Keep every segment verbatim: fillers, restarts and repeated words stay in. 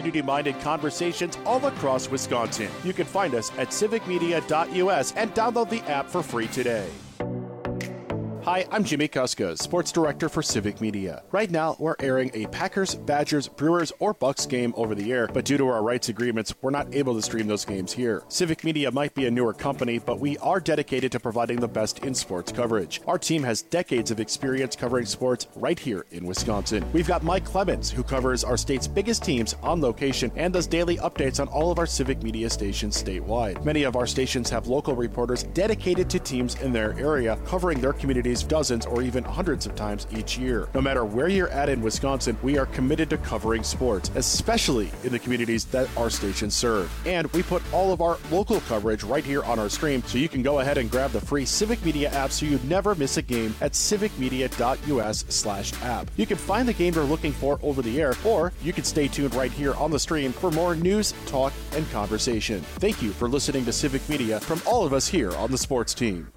community-minded conversations all across Wisconsin. You can find us at civic media dot U S and download the app for free today. Hi, I'm Jimmy Kuska, Sports Director for Civic Media. Right now, we're airing a Packers, Badgers, Brewers, or Bucks game over the air, but due to our rights agreements, we're not able to stream those games here. Civic Media might be a newer company, but we are dedicated to providing the best in sports coverage. Our team has decades of experience covering sports right here in Wisconsin. We've got Mike Clemens, who covers our state's biggest teams on location and does daily updates on all of our Civic Media stations statewide. Many of our stations have local reporters dedicated to teams in their area, covering their communities dozens or even hundreds of times each year. No matter where you're at in Wisconsin, we are committed to covering sports, especially in the communities that our stations serve. And we put all of our local coverage right here on our stream, so you can go ahead and grab the free Civic Media app so you never miss a game at civic media dot U S slash app. You can find the game you're looking for over the air, or you can stay tuned right here on the stream for more news, talk, and conversation. Thank you for listening to Civic Media from all of us here on the sports team.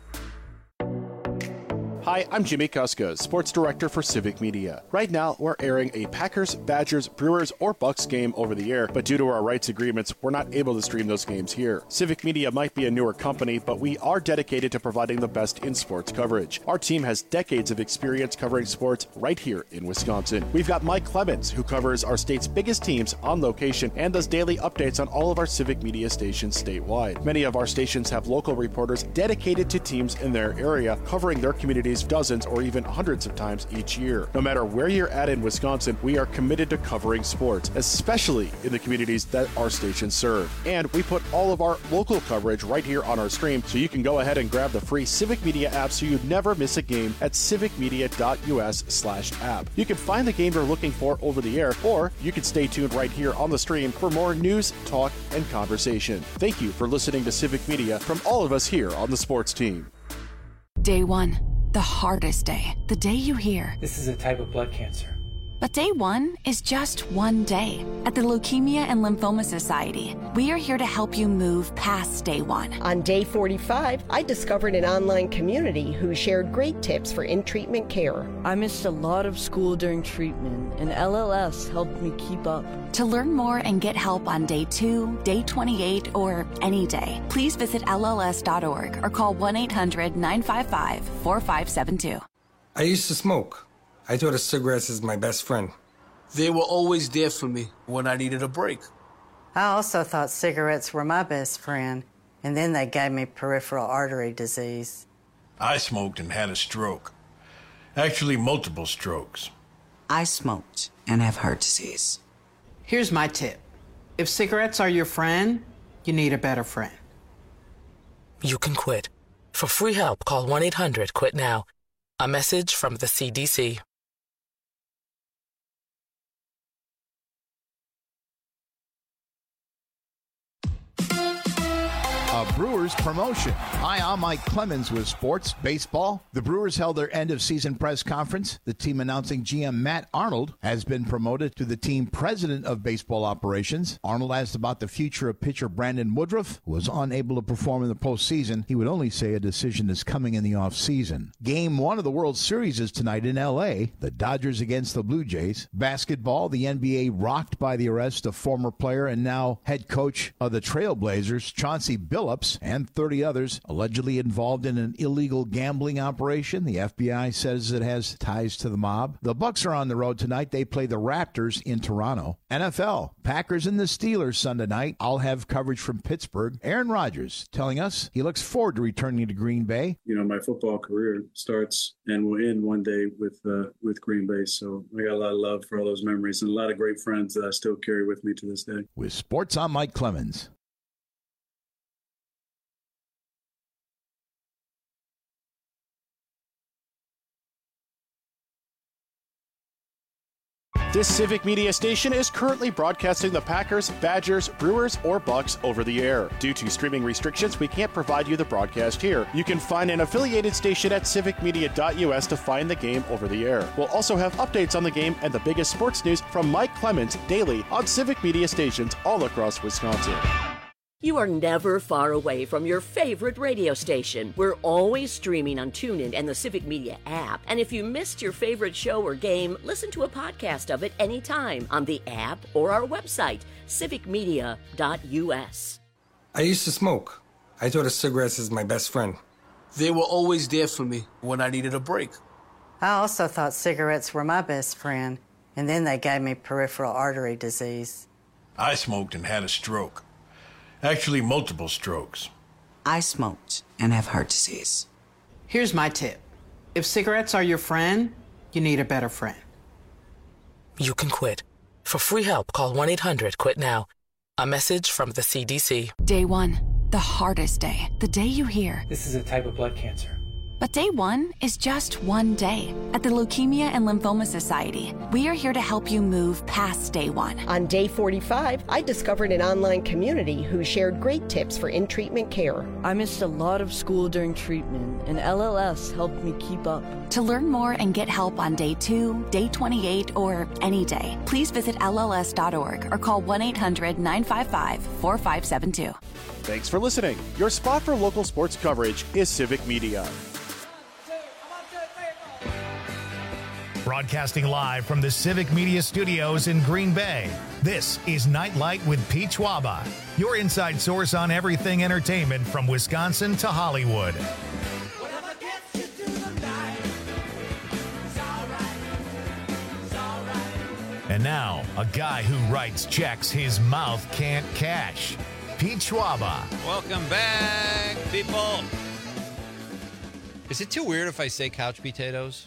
Hi, I'm Jimmy Kuska, Sports Director for Civic Media. Right now, we're airing a Packers, Badgers, Brewers, or Bucks game over the air, but due to our rights agreements, we're not able to stream those games here. Civic Media might be a newer company, but we are dedicated to providing the best in sports coverage. Our team has decades of experience covering sports right here in Wisconsin. We've got Mike Clemens, who covers our state's biggest teams on location and does daily updates on all of our Civic Media stations statewide. Many of our stations have local reporters dedicated to teams in their area, covering their communities dozens or even hundreds of times each year. No matter where you're at in Wisconsin, we are committed to covering sports, especially in the communities that our stations serve. And we put all of our local coverage right here on our stream, so you can go ahead and grab the free Civic Media app so you never miss a game at civic media dot U S slash app. You can find the game you're looking for over the air, or you can stay tuned right here on the stream for more news, talk, and conversation. Thank you for listening to Civic Media from all of us here on the sports team. Day one. The hardest day. The day you hear, this is a type of blood cancer. But day one is just one day. At the Leukemia and Lymphoma Society, we are here to help you move past day one. On day forty-five, I discovered an online community who shared great tips for in-treatment care. I missed a lot of school during treatment, and L L S helped me keep up. To learn more and get help on day two, day twenty-eight, or any day, please visit L L S dot org or call one eight hundred nine five five four five seven two. I used to smoke. I thought of cigarettes as my best friend. They were always there for me when I needed a break. I also thought cigarettes were my best friend, and then they gave me peripheral artery disease. I smoked and had a stroke. Actually, multiple strokes. I smoked and have heart disease. Here's my tip. If cigarettes are your friend, you need a better friend. You can quit. For free help, call one eight hundred quit now. A message from the C D C. A Brewers promotion. Hi, I'm Mike Clemens with Sports Baseball. The Brewers held their end-of-season press conference. The team announcing G M Matt Arnold has been promoted to the team president of baseball operations. Arnold asked about the future of pitcher Brandon Woodruff, who was unable to perform in the postseason. He would only say a decision is coming in the offseason. Game one of the World Series is tonight in L A. The Dodgers against the Blue Jays. Basketball, the N B A rocked by the arrest of former player and now head coach of the Trailblazers, Chauncey Billups, and thirty others allegedly involved in an illegal gambling operation. The F B I says it has ties to the mob. The Bucks are on the road tonight. They play the Raptors in Toronto. N F L, Packers and the Steelers Sunday night. I'll have coverage from Pittsburgh. Aaron Rodgers telling us he looks forward to returning to Green Bay. You know, my football career starts and will end one day with uh, with Green Bay. So I got a lot of love for all those memories and a lot of great friends that I still carry with me to this day. With sports, I'm Mike Clemens. This Civic Media station is currently broadcasting the Packers, Badgers, Brewers, or Bucks over the air. Due to streaming restrictions, we can't provide you the broadcast here. You can find an affiliated station at civic media dot U S to find the game over the air. We'll also have updates on the game and the biggest sports news from Mike Clemens daily on Civic Media stations all across Wisconsin. You are never far away from your favorite radio station. We're always streaming on TuneIn and the Civic Media app. And if you missed your favorite show or game, listen to a podcast of it anytime on the app or our website, civic media dot u s. I used to smoke. I thought of cigarettes as my best friend. They were always there for me when I needed a break. I also thought cigarettes were my best friend, and then they gave me peripheral artery disease. I smoked and had a stroke. Actually, multiple strokes. I smoked and have heart disease. Here's my tip. If cigarettes are your friend, you need a better friend. You can quit. For free help, call one eight hundred quit now. A message from the C D C. Day one, the hardest day. The day you hear, this is a type of blood cancer. But day one is just one day. At the Leukemia and Lymphoma Society, we are here to help you move past day one. On day forty-five, I discovered an online community who shared great tips for in-treatment care. I missed a lot of school during treatment, and L L S helped me keep up. To learn more and get help on day two, day twenty-eight, or any day, please visit L L S dot org or call one eight hundred nine five five four five seven two. Thanks for listening. Your spot for local sports coverage is Civic Media. Broadcasting live from the Civic Media Studios in Green Bay, this is Nightlight with Pete Schwaba, your inside source on everything entertainment from Wisconsin to Hollywood. And now, a guy who writes checks his mouth can't cash, Pete Schwaba. Welcome back, people. Is it too weird if I say couch potatoes?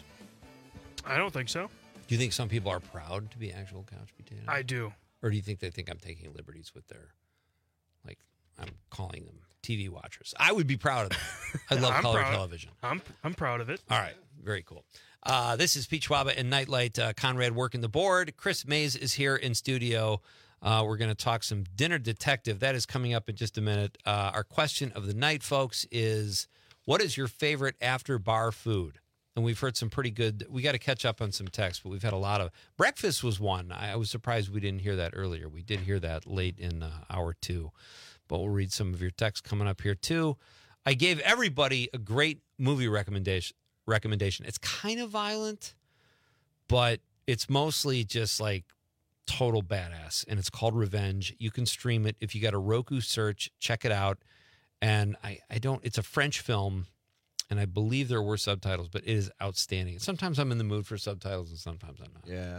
I don't think so. Do you think some people are proud to be actual couch potatoes? I do. Or do you think they think I'm taking liberties with their, like, I'm calling them T V watchers? I would be proud of them. I love color proud. television. I'm I'm proud of it. All right. Very cool. Uh, this is Pete Schwaba and Nightlight. Uh, Conrad working the board. Chris Mays is here in studio. Uh, we're going to talk some Dinner Detective. That is coming up in just a minute. Uh, our question of the night, folks, is what is your favorite after-bar food? And we've heard some pretty good, we got to catch up on some texts, but we've had a lot of, breakfast was one. I, I was surprised we didn't hear that earlier. We did hear that late in uh, hour two, but we'll read some of your texts coming up here too. I gave everybody a great movie recommendation. recommendation. It's kind of violent, but it's mostly just like total badass, and it's called Revenge. You can stream it. If you got a Roku search, check it out. And I, I don't, it's a French film, and I believe there were subtitles, but it is outstanding. Sometimes I'm in the mood for subtitles, and sometimes I'm not. Yeah.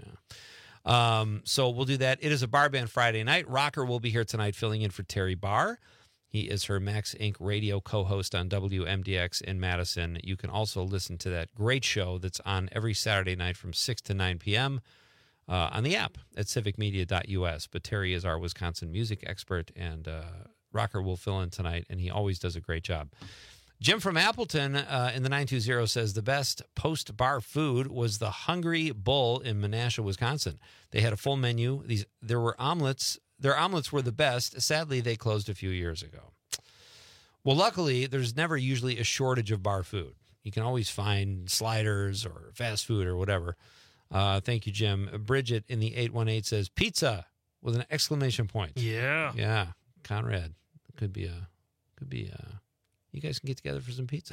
Yeah. Um, so we'll do that. It is a Bar Band Friday night. Rocker will be here tonight filling in for Terry Barr. He is her Max Incorporated radio co-host on W M D X in Madison. You can also listen to that great show that's on every Saturday night from six to nine p.m. Uh, on the app at civic media dot u s. But Terry is our Wisconsin music expert, and uh, Rocker will fill in tonight, and he always does a great job. Jim from Appleton uh, in the nine two zero says the best post-bar food was the Hungry Bull in Menasha, Wisconsin. They had a full menu. These There were omelets. Their omelets were the best. Sadly, they closed a few years ago. Well, luckily, there's never usually a shortage of bar food. You can always find sliders or fast food or whatever. Uh, thank you, Jim. Bridget in the eight one eight says pizza with an exclamation point. Yeah. Yeah. Conrad. Could be a, could be a, you guys can get together for some pizza.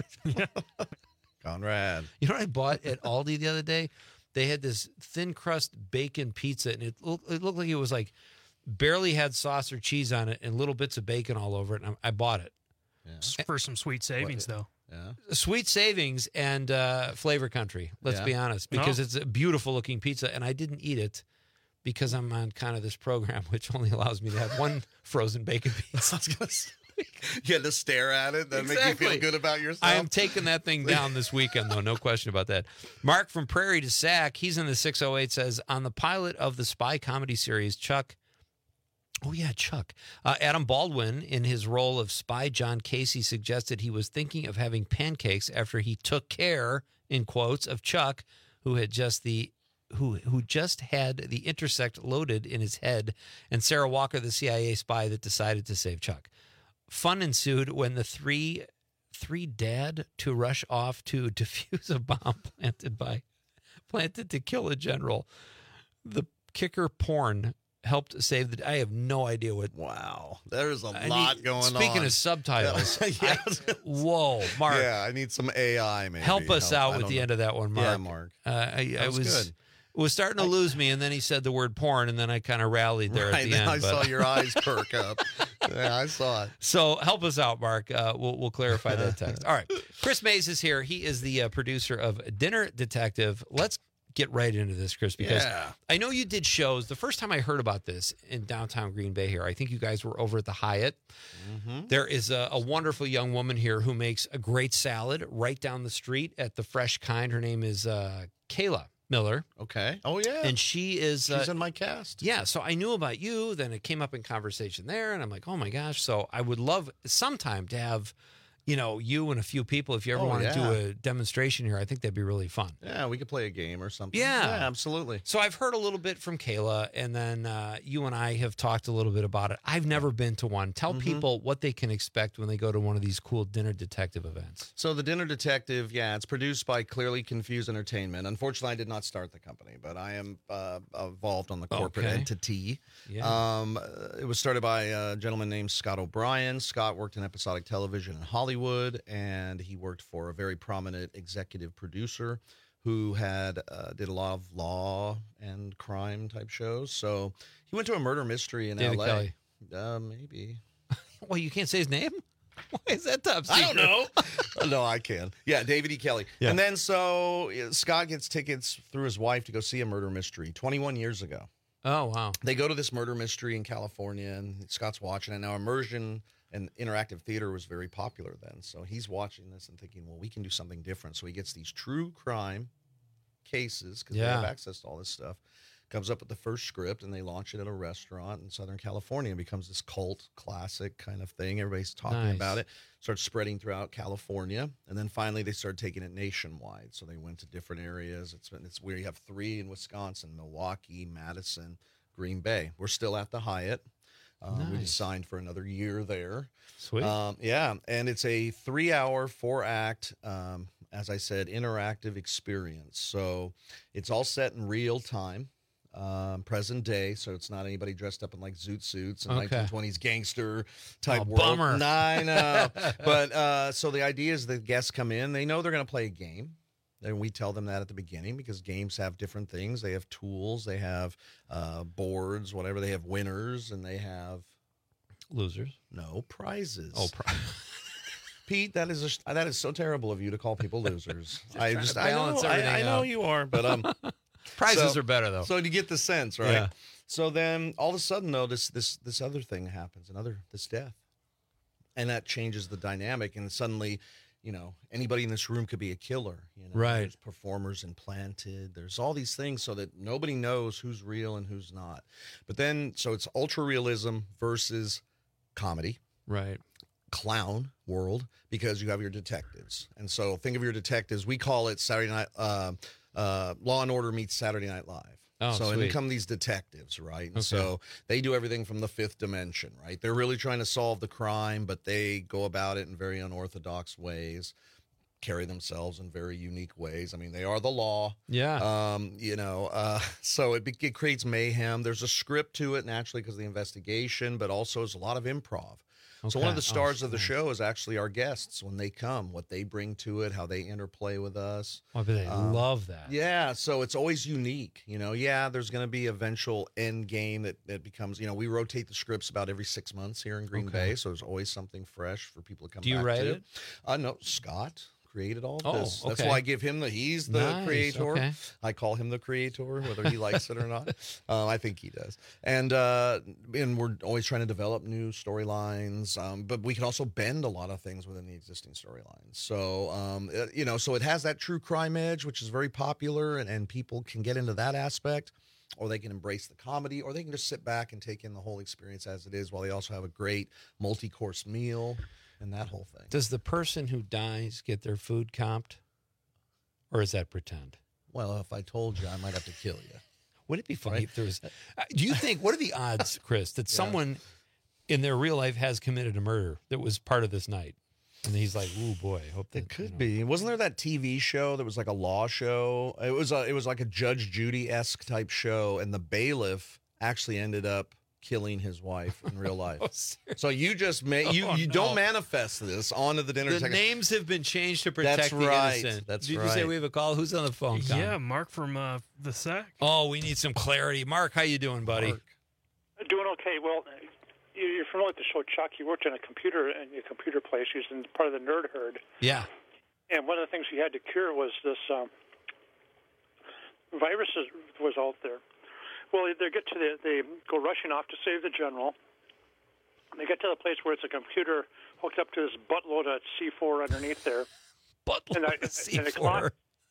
Conrad. You know what I bought at Aldi the other day? They had this thin crust bacon pizza, and it looked, it looked like it was like barely had sauce or cheese on it and little bits of bacon all over it, and I, I bought it. Yeah. For some sweet savings, what, though. Yeah. Sweet savings and uh, flavor country, let's yeah. be honest, because oh. it's a beautiful-looking pizza, and I didn't eat it because I'm on kind of this program, which only allows me to have one frozen bacon pizza. You had to stare at it, that exactly. make you feel good about yourself. I am taking that thing down this weekend, though, no question about that. Mark from Prairie to Sac, he's in the six oh eight, says, on the pilot of the spy comedy series, Chuck, oh yeah, Chuck, uh, Adam Baldwin, in his role of spy John Casey, suggested he was thinking of having pancakes after he took care, in quotes, of Chuck, who had just the who who just had the intersect loaded in his head, and Sarah Walker, the C I A spy that decided to save Chuck. Fun ensued when the three three dad to rush off to defuse a bomb planted by planted to kill a general. The kicker porn helped save the. I have no idea what. Wow, there's a I lot need, going speaking on. Speaking of subtitles, yeah. I, whoa, Mark. Yeah, I need some A I. Maybe help us help. out with the know. end of that one, Mark. Yeah, Mark. Uh, I, I was, was. Good. It was starting to lose me, and then he said the word porn, and then I kind of rallied there right, at the then end. I but... saw your eyes perk up. Yeah, I saw it. So help us out, Mark. Uh, we'll, we'll clarify that text. All right. Chris Mays is here. He is the uh, producer of Dinner Detective. Let's get right into this, Chris, because yeah. I know you did shows. The first time I heard about this in downtown Green Bay here, I think you guys were over at the Hyatt. Mm-hmm. There is a, a wonderful young woman here who makes a great salad right down the street at the Fresh Kind. Her name is uh, Kayla Miller. Okay. Oh, yeah. And she is... She's uh, in my cast. Yeah, so I knew about you. Then it came up in conversation there, and I'm like, oh, my gosh. So I would love sometime to have, you know, you and a few people, if you ever Oh, want to yeah. do a demonstration here, I think that'd be really fun. Yeah, we could play a game or something. Yeah. Yeah, absolutely. So I've heard a little bit from Kayla, and then uh, you and I have talked a little bit about it. I've never been to one. Tell Mhm. people what they can expect when they go to one of these cool Dinner Detective events. So the Dinner Detective, yeah, it's produced by Clearly Confused Entertainment. Unfortunately, I did not start the company, but I am uh, involved on the corporate Okay. entity. Yeah. Um, uh, it was started by a gentleman named Scott O'Brien. Scott worked in episodic television in Hollywood, and he worked for a very prominent executive producer who had uh, did a lot of law and crime type shows. So he went to a murder mystery in David L A. Kelly. Uh, maybe. Well, you can't say his name? Why is that top I secret? don't know. Oh, no, I can. Yeah, David E. Kelly. Yeah. And then so uh, Scott gets tickets through his wife to go see a murder mystery twenty-one years ago. Oh, wow. They go to this murder mystery in California, and Scott's watching it. Now, immersion and interactive theater was very popular then. So he's watching this and thinking, well, we can do something different. So he gets these true crime cases because they Yeah. have access to all this stuff. Comes up with the first script, and they launch it at a restaurant in Southern California. It becomes this cult classic kind of thing. Everybody's talking Nice. about it. Starts spreading throughout California, and then finally they started taking it nationwide. So they went to different areas. It's it's where you have three in Wisconsin: Milwaukee, Madison, Green Bay. We're still at the Hyatt. Um, We Nice. just signed for another year there. Sweet. Um, yeah, and it's a three-hour, four-act, um, as I said, interactive experience. So it's all set in real time. Um, present day, so it's not anybody dressed up in like zoot suits and Okay. nineteen twenties gangster type Oh, world. bummer. Nah, I know. But uh, so the idea is the guests come in, they know they're going to play a game. And we tell them that at the beginning because games have different things. They have tools, they have uh, boards, whatever. They have winners, and they have Losers. no prizes. Oh, pri- Pete, that is a, that is so terrible of you to call people losers. I trying just to I know, balance I, everything I know out. you are, but um. Prizes So- are better, though. So you get the sense, right? Yeah. So then all of a sudden, though, this this this other thing happens, another this death, and that changes the dynamic. And suddenly, you know, anybody in this room could be a killer. You know, Right. There's performers implanted. There's all these things so that nobody knows who's real and who's not. But then, so it's ultra realism versus comedy. Right. Clown world, because you have your detectives. And so think of your detectives. We call it Saturday Night uh, uh, Law and Order meets Saturday Night Live. Oh, so sweet. in come these detectives, right? And Okay. so they do everything from the fifth dimension, right? They're really trying to solve the crime, but they go about it in very unorthodox ways, carry themselves in very unique ways. I mean, they are the law. Yeah. Um, you know, uh, so it, be- it creates mayhem. There's a script to it, naturally, because of the investigation, but also there's a lot of improv. So one of Okay. the stars Oh, of the nice. show is actually our guests when they come, what they bring to it, how they interplay with us. Oh, but they Um, love that. Yeah, so it's always unique. You know, yeah, there's going to be eventual end game that, that becomes, you know, we rotate the scripts about every six months here in Green Okay. Bay, so there's always something fresh for people to come Do you back write to. it? Uh, no, Scott created all of Oh, this. That's okay. why I give him the, he's the Nice, creator. okay. I call him the creator, whether he likes it or not. Uh, I think he does. And uh, and we're always trying to develop new storylines, um, but we can also bend a lot of things within the existing storylines. So, um, uh, you know, so it has that true crime edge, which is very popular, and, and people can get into that aspect, or they can embrace the comedy, or they can just sit back and take in the whole experience as it is, while they also have a great multi-course meal and that whole thing. Does the person who dies get their food comped? Or is that pretend? Well, if I told you, I might have to kill you. Would it be funny Right? if there was? Uh, do you think? What are the odds, Chris, that Yeah. someone in their real life has committed a murder that was part of this night, and he's like, "Ooh, boy, I hope that It could be. Wasn't there that T V show that was like a law show? It was a, it was like a Judge Judy esque type show, and the bailiff actually ended up killing his wife in real life. Oh, so you just may you, Oh, you no. don't manifest this onto the dinner. The detective. names have been changed to protect That's the right. innocent. That's Did right. you say we have a call? Who's on the phone? Con? Yeah, Mark from uh, the S A C. Oh, we need some clarity. Mark, how you doing, buddy? Mark. Doing okay. Well, you- you're familiar with the show Chuck. You worked in a computer in a computer place. You was in part of the nerd herd. Yeah. And one of the things he had to cure was this um, virus is, was out there. Well, they get to the, they go rushing off to save the general. They get to the place where it's a computer hooked up to this buttload of C four underneath there. Buttload and, I, of C four. and the clock,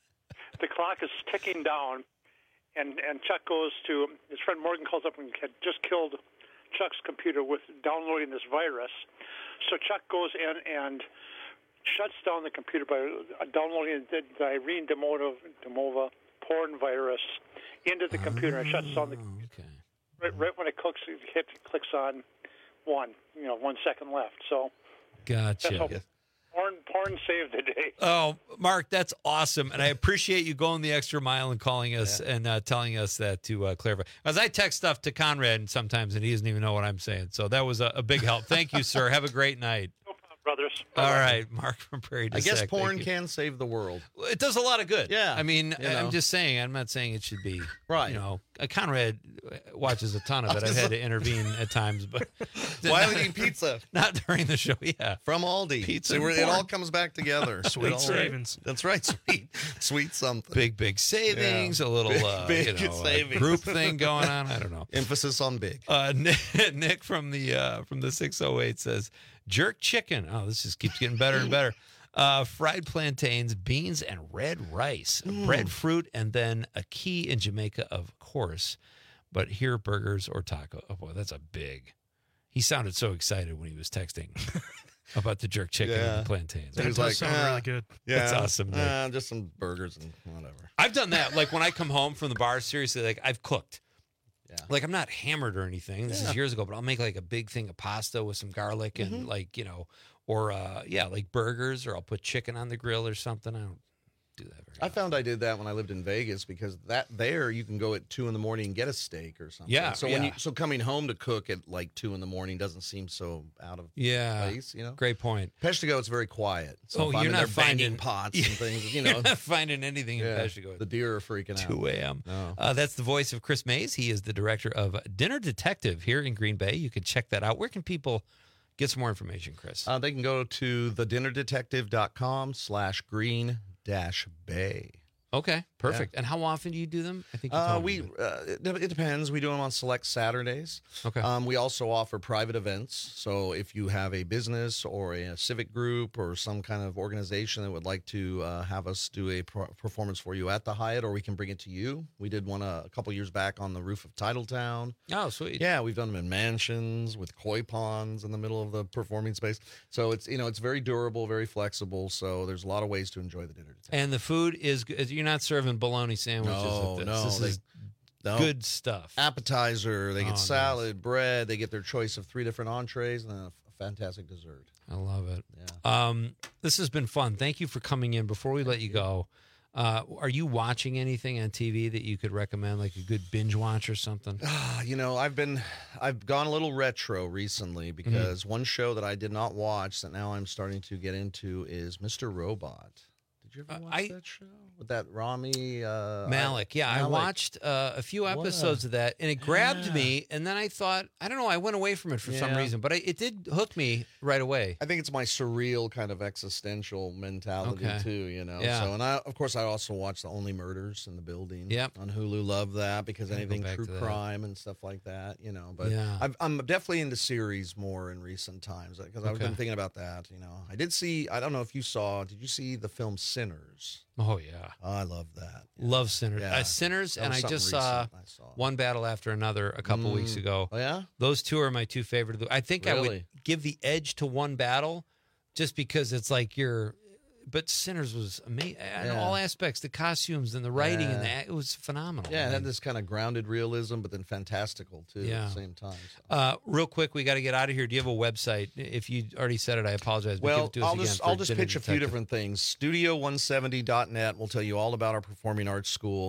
the clock is ticking down, and and Chuck goes to his friend Morgan calls up and had just killed Chuck's computer with downloading this virus. So Chuck goes in and shuts down the computer by downloading the, the Irene Demova, Demova porn virus into the computer and shuts down the okay. right, right when it clicks, it hit, clicks on one, you know, one second left. So Gotcha. that's how porn, porn saved the day. Oh, Mark, that's awesome. And I appreciate you going the extra mile and calling us Yeah. and uh, telling us that to uh, clarify. As I text stuff to Conrad and sometimes, and he doesn't even know what I'm saying. So that was a, a big help. Thank you, sir. Have a great night. Brothers. All right, Mark from Prairie du I guess Sac, porn thank you. can save the world. It does a lot of good. Yeah. I mean, You know. I'm just saying, I'm not saying it should be. Right. You know, uh, Conrad watches a ton of it. I've had to intervene at times, but. Why are not- we eating pizza? Not during the show, yeah. From Aldi. Pizza See, and we're- it porn. all comes back together. Sweet It all- savings. That's right. Sweet. Sweet something. Big, big savings, Yeah. a little Big, uh, big you know, uh, savings. group thing going on. I don't know. Emphasis on big. Uh, Nick, Nick from the uh, from the six oh eight says, jerk chicken. Oh, this just keeps getting better and better. Uh, fried plantains, beans, and red rice. Mm. Breadfruit, and then a key in Jamaica, of course. But here, burgers or taco. Oh, boy, that's a big. He sounded so excited when he was texting about the jerk chicken Yeah. and the plantains. He was like, ah, Yeah, That's awesome, Nick. Uh, just some burgers and whatever. I've done that. Like when I come home from the bar, seriously, like I've cooked. Yeah. Like I'm not hammered or anything. This Yeah. is years ago, but I'll make like a big thing of pasta with some garlic and Mhm. like, you know, or uh yeah, like burgers, or I'll put chicken on the grill or something. I don't do that very I found I did that when I lived in Vegas because that there you can go at two in the morning and get a steak or something. Yeah, So when yeah. you so coming home to cook at like two in the morning doesn't seem so out of Yeah. place. You know. Great point. Peshtigo, it's very quiet. So Oh, if I'm you're in not there banging finding- pots Yeah. and things. You You're know, not finding anything in Yeah. Peshtigo. The deer are freaking out. two a.m. No. Uh, that's the voice of Chris Mays. He is the director of Dinner Detective here in Green Bay. You can check that out. Where can people get some more information, Chris? Uh, they can go to the dinner detective dot com slash green dash bay. Okay, perfect. And how often do you do them? I think you Uh, told we me. uh, it, it depends. We do them on select Saturdays. Okay. Um, we also offer private events. So if you have a business or a, civic group or some kind of organization that would like to uh, have us do a pro- performance for you at the Hyatt, or we can bring it to you. We did one uh, a couple years back on the roof of Titletown. Oh, sweet. Yeah, we've done them in mansions with koi ponds in the middle of the performing space. So it's you know it's very durable, very flexible. So there's a lot of ways to enjoy the dinner. And the food is good. You're not serving bologna sandwiches No, with this. no, this they- is no. good stuff. Appetizer, they Oh, get nice. salad, bread, they get their choice of three different entrees, and then a, f- a fantastic dessert. I love it. Yeah. Um, this has been fun. Thank you for coming in. Before we let you go, uh, are you watching anything on T V that you could recommend, like a good binge watch or something? Ah, you know, I've been, I've gone a little retro recently because Mm-hmm. one show that I did not watch that now I'm starting to get into is Mister Robot. Did you ever watch I- that show with that Rami uh, Malik. Yeah, I Malik? watched uh, a few What a- episodes of that, and it grabbed Yeah. me. And then I thought, I don't know, I went away from it for some Yeah. reason, but I, it did hook me right away. I think it's my surreal kind of existential mentality Okay. too, you know. Yeah. So, and I, of course, I also watch the Only Murders in the Building. Yep. On Hulu, love that because Gotta go anything back true to that. crime and stuff like that, you know. But Yeah. I've, I'm definitely into series more in recent times because I've Okay. been thinking about that. You know, I did see. I don't know if you saw. Did you see the film Sinners? Oh yeah, Oh, I love that. love Sinners. Yeah. Uh, Sinners, That and was I something just saw, recent I saw. One Battle After Another a couple Mm. weeks ago. Oh yeah. Those two are my two favorite. I think I would Really? give the edge to One Battle, just because it's like you're. But Sinners was amazing in Yeah. all aspects. The costumes and the writing and the Yeah. act- it was phenomenal. Yeah, it man. had this kind of grounded realism, but then fantastical too Yeah. at the same time. so. Uh, real quick, we got to get out of here. Do you have a website? If you already said it, I apologize. But give Well, it to us I'll again just for I'll just Dinner pitch a few Detective. different things. studio one seventy dot net will tell you all about our performing arts school.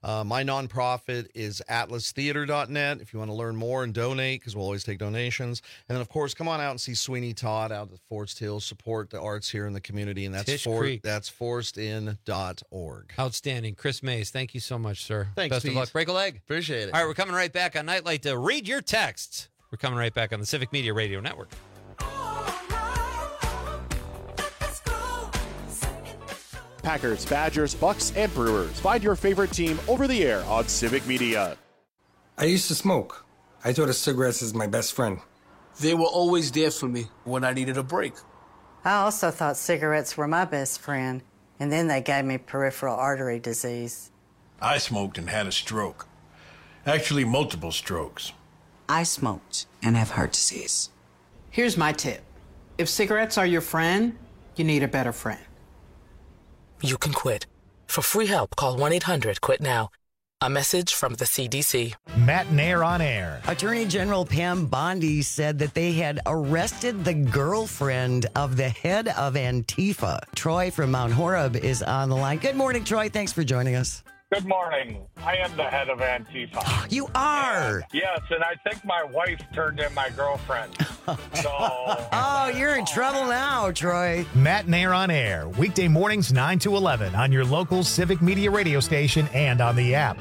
Uh, my nonprofit is atlas theater dot net if you want to learn more and donate, because we'll always take donations. And then, of course, come on out and see Sweeney Todd out at Forest Hills. Support the arts here in the community, and that's Tish for, Creek. that's forest in dot org. Outstanding. Chris Mays, thank you so much, sir. Thanks, Best Pete. of luck. Break a leg. Appreciate it. All right, we're coming right back on Nightlight to read your texts. We're coming right back on the Civic Media Radio Network. Packers, Badgers, Bucks, and Brewers. Find your favorite team over the air on Civic Media. I used to smoke. I thought of cigarettes as my best friend. They were always there for me when I needed a break. I also thought cigarettes were my best friend, and then they gave me peripheral artery disease. I smoked and had a stroke. Actually, multiple strokes. I smoked and have heart disease. Here's my tip. If cigarettes are your friend, you need a better friend. You can quit. For free help, call one eight hundred quit now. A message from the C D C. Matt Nair on air. Attorney General Pam Bondi said that they had arrested the girlfriend of the head of Antifa. Troy from Mount Horeb is on the line. Good morning, Troy. Thanks for joining us. Good morning. I am the head of Antifa. You are? And, yes, and I think my wife turned in my girlfriend. So. Oh, you're in trouble now, Troy. Matt Nair on air. Weekday mornings nine to eleven on your local Civic Media radio station and on the app.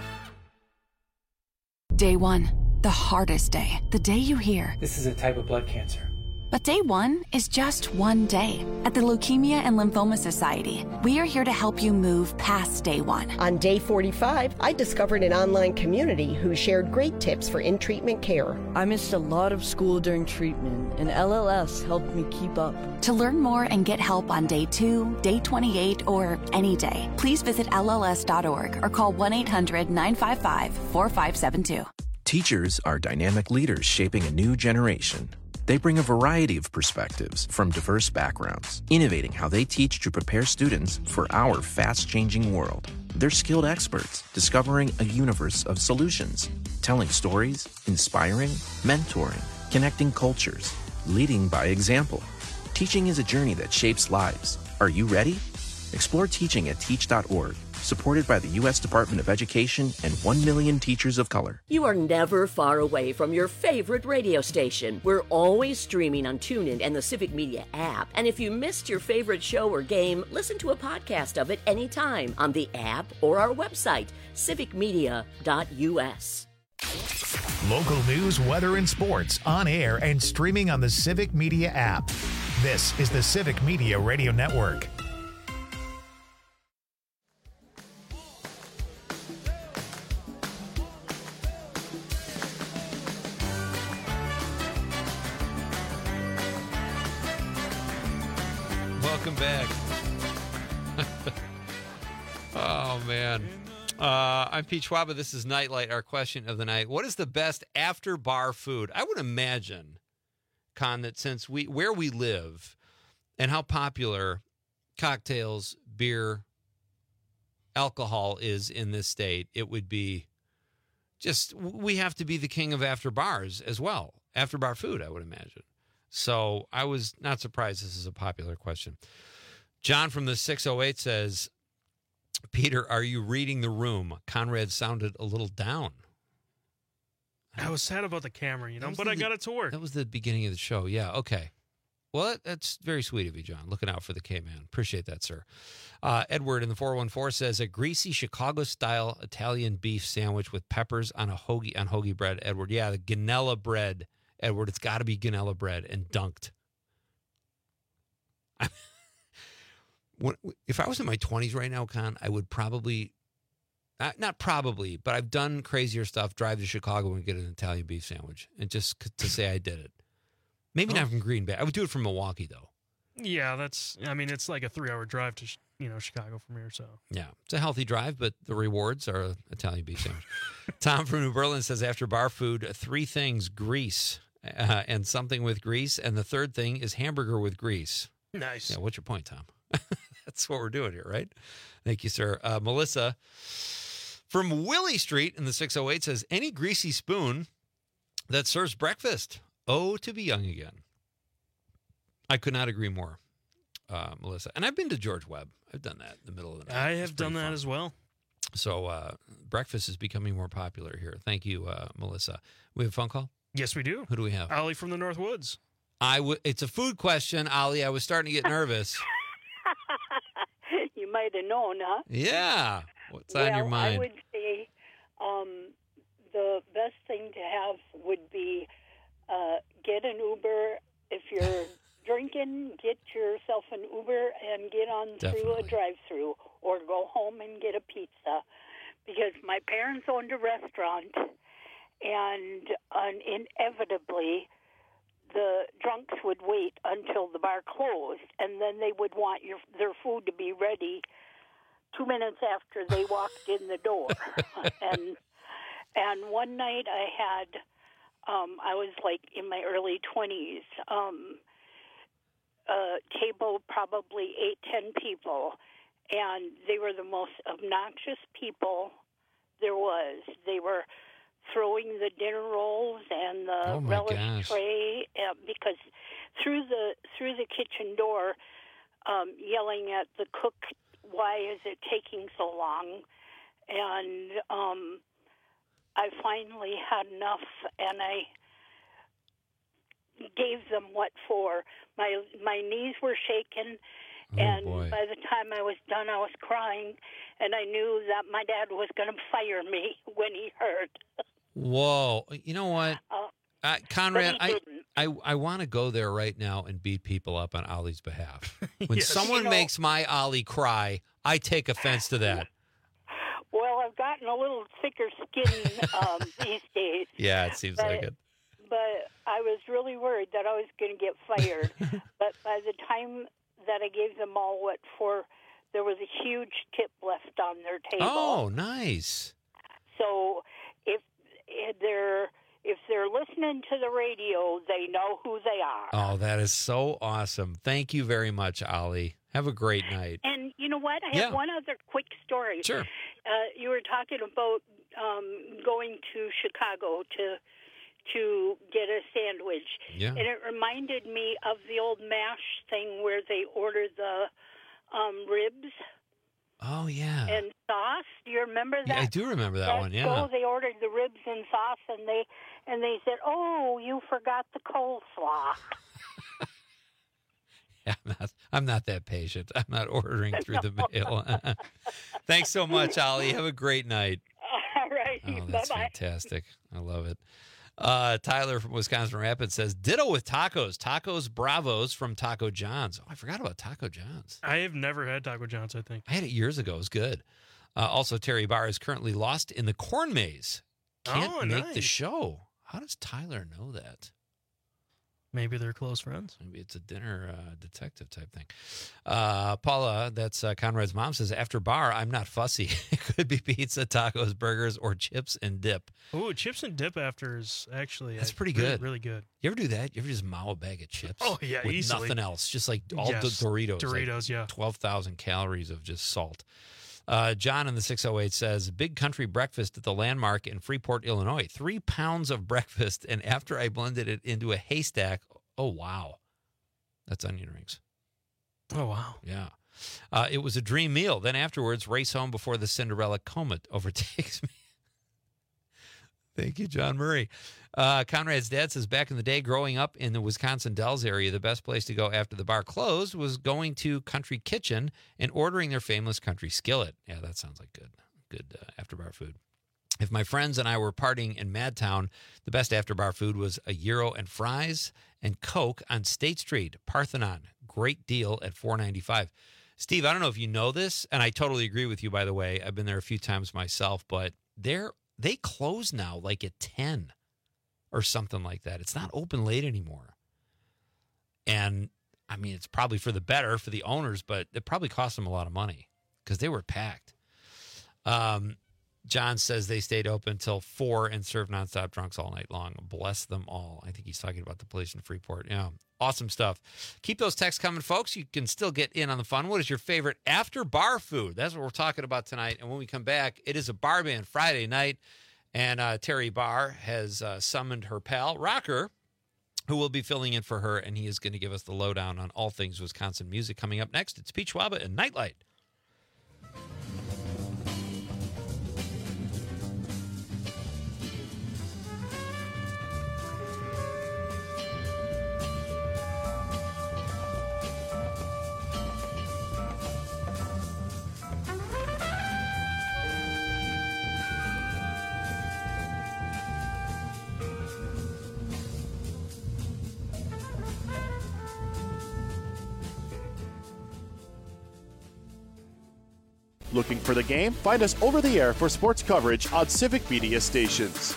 Day one, the hardest day. The day you hear, this is a type of blood cancer. But day one is just one day. At the Leukemia and Lymphoma Society, we are here to help you move past day one. On day forty-five, I discovered an online community who shared great tips for in-treatment care. I missed a lot of school during treatment, and L L S helped me keep up. To learn more and get help on day two, day twenty-eight, or any day, please visit L L S dot org or call one eight hundred nine five five four five seven two. Teachers are dynamic leaders shaping a new generation. They bring a variety of perspectives from diverse backgrounds, innovating how they teach to prepare students for our fast-changing world. They're skilled experts, discovering a universe of solutions, telling stories, inspiring, mentoring, connecting cultures, leading by example. Teaching is a journey that shapes lives. Are you ready? Explore teaching at teach dot org. Supported by the U S Department of Education and one million teachers of color. You are never far away from your favorite radio station. We're always streaming on TuneIn and the Civic Media app. And if you missed your favorite show or game, listen to a podcast of it anytime on the app or our website, civic media dot U S. Local news, weather, and sports on air and streaming on the Civic Media app. This is the Civic Media Radio Network. Welcome back. Oh, man. Uh, I'm Pete Schwaba. This is Nightlight, our question of the night. What is the best after-bar food? I would imagine, Con, that since we where we live and how popular cocktails, beer, alcohol is in this state, it would be just, we have to be the king of after-bars as well. After-bar food, I would imagine. So I was not surprised this is a popular question. John from the six oh eight says, Peter, are you reading the room? Conrad sounded a little down. I was sad about the camera, you know, but the, I got it to work. That was the beginning of the show. Yeah, okay. Well, that's very sweet of you, John. Looking out for the K-Man. Appreciate that, sir. Uh, Edward in the four one four says, a greasy Chicago-style Italian beef sandwich with peppers on a hoagie on hoagie bread. Edward, yeah, the Ganella bread. Edward, it's got to be Ganella bread and dunked. When, if I was in my twenties right now, Con, I would probably, not, not probably, but I've done crazier stuff, drive to Chicago and get an Italian beef sandwich, and just to say I did it. Maybe oh. not from Green Bay. I would do it from Milwaukee, though. Yeah, that's, I mean, it's like a three-hour drive to, you know, Chicago from here, so. Yeah, it's a healthy drive, but the rewards are an Italian beef sandwich. Tom from New Berlin says, after bar food, three things, grease, uh, and something with grease, and the third thing is hamburger with grease. Nice. Yeah, what's your point, Tom? That's what we're doing here, right? Thank you, sir. Uh, Melissa from Willie Street in the six oh eight says, any greasy spoon that serves breakfast. Oh, to be young again. I could not agree more, uh, Melissa. And I've been to George Webb. I've done that in the middle of the night. I have done that fun. as well. So uh, breakfast is becoming more popular here. Thank you, uh, Melissa. We have a phone call? Yes, we do. Who do we have? Ollie from the North Woods. I w- it's a food question, Ollie. I was starting to get nervous. You might have known, huh? Yeah. What's well, on your mind? I would say um, the best thing to have would be uh, get an Uber. If you're drinking, get yourself an Uber and get on Definitely. through a drive-through, or go home and get a pizza. Because my parents owned a restaurant, and uh, inevitably the drunks would wait until the bar closed, and then they would want your their food to be ready two minutes after they walked in the door. and and one night I had, um, I was like in my early twenties, um, a table probably eight, ten people, and they were the most obnoxious people there was. They were throwing the dinner rolls and the Oh, my relish gosh. tray uh, because through the through the kitchen door, um, yelling at the cook, "Why is it taking so long?" And um, I finally had enough, and I gave them what for. My my knees were shaking. Oh, And boy. by the time I was done, I was crying, and I knew that my dad was going to fire me when he heard. Whoa. You know what? Uh, Uh, Conrad, but he I, didn't. I I want to go there right now and beat people up on Ollie's behalf. When Yes. someone You know- makes my Ollie cry, I take offense to that. Well, I've gotten a little thicker skin um, these days. Yeah, it seems but, like it. But I was really worried that I was going to get fired. But by the time that I gave them all what for, there was a huge tip left on their table. Oh, nice. So if, if they're if they're listening to the radio, they know who they are. Oh, that is so awesome. Thank you very much, Ollie. Have a great night. And you know what? I Yeah. have one other quick story. Sure. Uh, you were talking about um, going to Chicago to to get a sandwich. Yeah. And it reminded me of the old MASH thing where they order the um, ribs Oh, yeah. and sauce. Do you remember that? Yeah, I do remember that one, yeah. So they ordered the ribs and sauce, and they and they said, "Oh, you forgot the coleslaw." Yeah, I'm not, I'm not that patient. I'm not ordering through the mail. Thanks so much, Ollie. Have a great night. All right. Oh, that's Bye-bye. fantastic. I love it. Uh, Tyler from Wisconsin Rapids says, ditto with tacos. Tacos Bravos from Taco John's. Oh, I forgot about Taco John's. I have never had Taco John's, I think. I had it years ago. It was good. Uh, also, Terry Barr is currently lost in the corn maze. Can't Oh, make the nice. show. How does Tyler know that? Maybe they're close friends. Maybe it's a dinner uh, detective type thing. Uh, Paula, that's uh, Conrad's mom, says, after bar, I'm not fussy. It could be pizza, tacos, burgers, or chips and dip. Ooh, chips and dip after is actually That's uh, pretty really, good. Really good. You ever do that? You ever just mow a bag of chips? Oh, yeah, with easily. nothing else, just like all Yes, the Doritos. Doritos, yeah. twelve thousand calories of just salt. Uh, John in the six oh eight says, big country breakfast at the Landmark in Freeport, Illinois. Three pounds of breakfast, and after I blended it into a haystack, oh, wow. That's onion rings. Oh, wow. Yeah. Uh, it was a dream meal. Then afterwards, race home before the Cinderella comet overtakes me. Thank you, John Murray. Uh, Conrad's dad says, back in the day, growing up in the Wisconsin Dells area, the best place to go after the bar closed was going to Country Kitchen and ordering their famous country skillet. Yeah, that sounds like good, good uh, after-bar food. If my friends and I were partying in Madtown, the best after-bar food was a gyro and fries and Coke on State Street, Parthenon. Great deal at four ninety-five. Steve, I don't know if you know this, and I totally agree with you, by the way. I've been there a few times myself, but they're they close now like at ten or something like that. It's not open late anymore. And, I mean, it's probably for the better for the owners, but it probably cost them a lot of money because they were packed. Um, John says they stayed open until four and served nonstop drunks all night long. Bless them all. I think he's talking about the place in Freeport. Yeah, awesome stuff. Keep those texts coming, folks. You can still get in on the fun. What is your favorite after-bar food? That's what we're talking about tonight. And when we come back, it is a bar band Friday night. And uh, Terry Barr has uh, summoned her pal, Rocker, who will be filling in for her. And he is going to give us the lowdown on all things Wisconsin music. Coming up next, it's Pete Schwaba and Nightlight. Looking for the game? Find us over the air for sports coverage on Civic Media stations.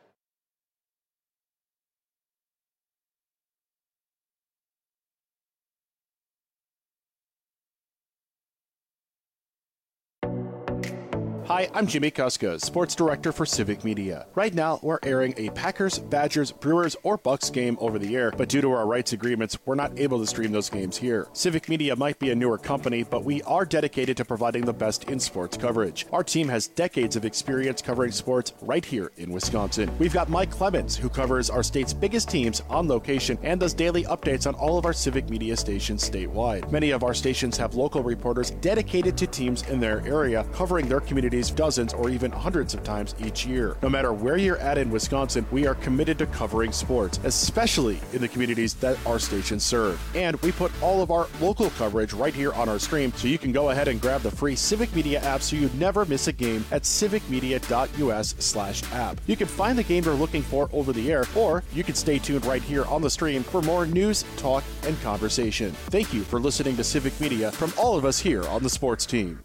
Hi, I'm Jimmy Kuska, Sports Director for Civic Media. Right now, we're airing a Packers, Badgers, Brewers, or Bucks game over the air, but due to our rights agreements, we're not able to stream those games here. Civic Media might be a newer company, but we are dedicated to providing the best in sports coverage. Our team has decades of experience covering sports right here in Wisconsin. We've got Mike Clemens, who covers our state's biggest teams on location and does daily updates on all of our Civic Media stations statewide. Many of our stations have local reporters dedicated to teams in their area, covering their communities dozens or even hundreds of times each year. No matter where you're at in Wisconsin, we are committed to covering sports, especially in the communities that our stations serve. And we put all of our local coverage right here on our stream, so you can go ahead and grab the free Civic Media app so you never miss a game at civicmedia.us slash app. You can find the game you're looking for over the air, or you can stay tuned right here on the stream for more news, talk, and conversation. Thank you for listening to Civic Media from all of us here on the sports team.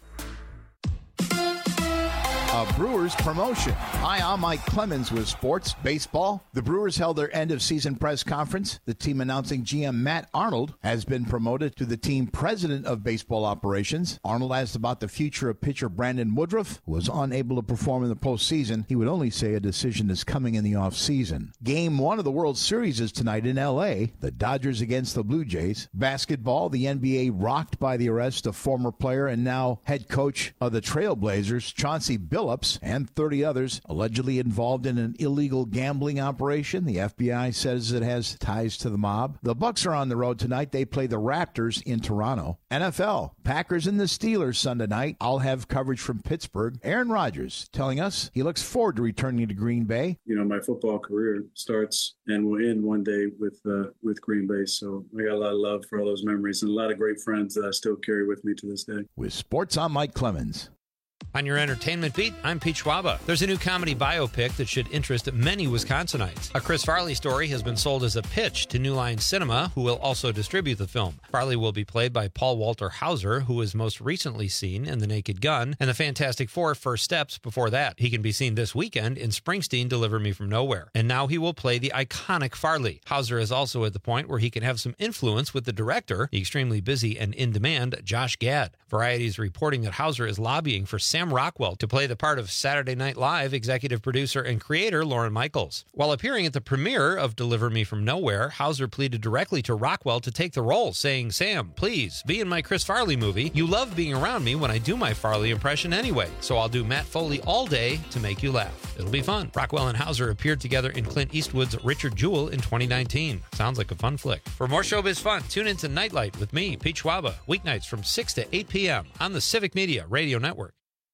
A Brewers promotion. Hi, I'm Mike Clemens with Sports Baseball. The Brewers held their end-of-season press conference. The team announcing G M Matt Arnold has been promoted to the team president of baseball operations. Arnold asked about the future of pitcher Brandon Woodruff, who was unable to perform in the postseason. He would only say a decision is coming in the offseason. Game one of the World Series is tonight in L A. The Dodgers against the Blue Jays. Basketball, the N B A rocked by the arrest of former player and now head coach of the Trailblazers, Chauncey Billups, and thirty others allegedly involved in an illegal gambling operation. The F B I says it has ties to the mob. The Bucks are on the road tonight. They play the Raptors in Toronto. N F L, Packers and the Steelers Sunday night. I'll have coverage from Pittsburgh. Aaron Rodgers telling us he looks forward to returning to Green Bay. You know, my football career starts and will end one day with uh, with Green Bay. So I got a lot of love for all those memories and a lot of great friends that I still carry with me to this day. With sports, I'm Mike Clemens. On your entertainment beat, I'm Pete Schwaba. There's a new comedy biopic that should interest many Wisconsinites. A Chris Farley story has been sold as a pitch to New Line Cinema, who will also distribute the film. Farley will be played by Paul Walter Hauser, who was most recently seen in The Naked Gun and The Fantastic Four First Steps before that. He can be seen this weekend in Springsteen Deliver Me From Nowhere. And now he will play the iconic Farley. Hauser is also at the point where he can have some influence with the director, the extremely busy and in-demand Josh Gad. Variety is reporting that Hauser is lobbying for Sam Rockwell to play the part of Saturday Night Live executive producer and creator Lorne Michaels. While appearing at the premiere of Deliver Me From Nowhere, Hauser pleaded directly to Rockwell to take the role, saying, "Sam, please, be in my Chris Farley movie. You love being around me when I do my Farley impression anyway, so I'll do Matt Foley all day to make you laugh. It'll be fun." Rockwell and Hauser appeared together in Clint Eastwood's Richard Jewell in twenty nineteen. Sounds like a fun flick. For more showbiz fun, tune into Nightlight with me, Pete Schwaba, weeknights from six to eight p.m. on the Civic Media Radio Network.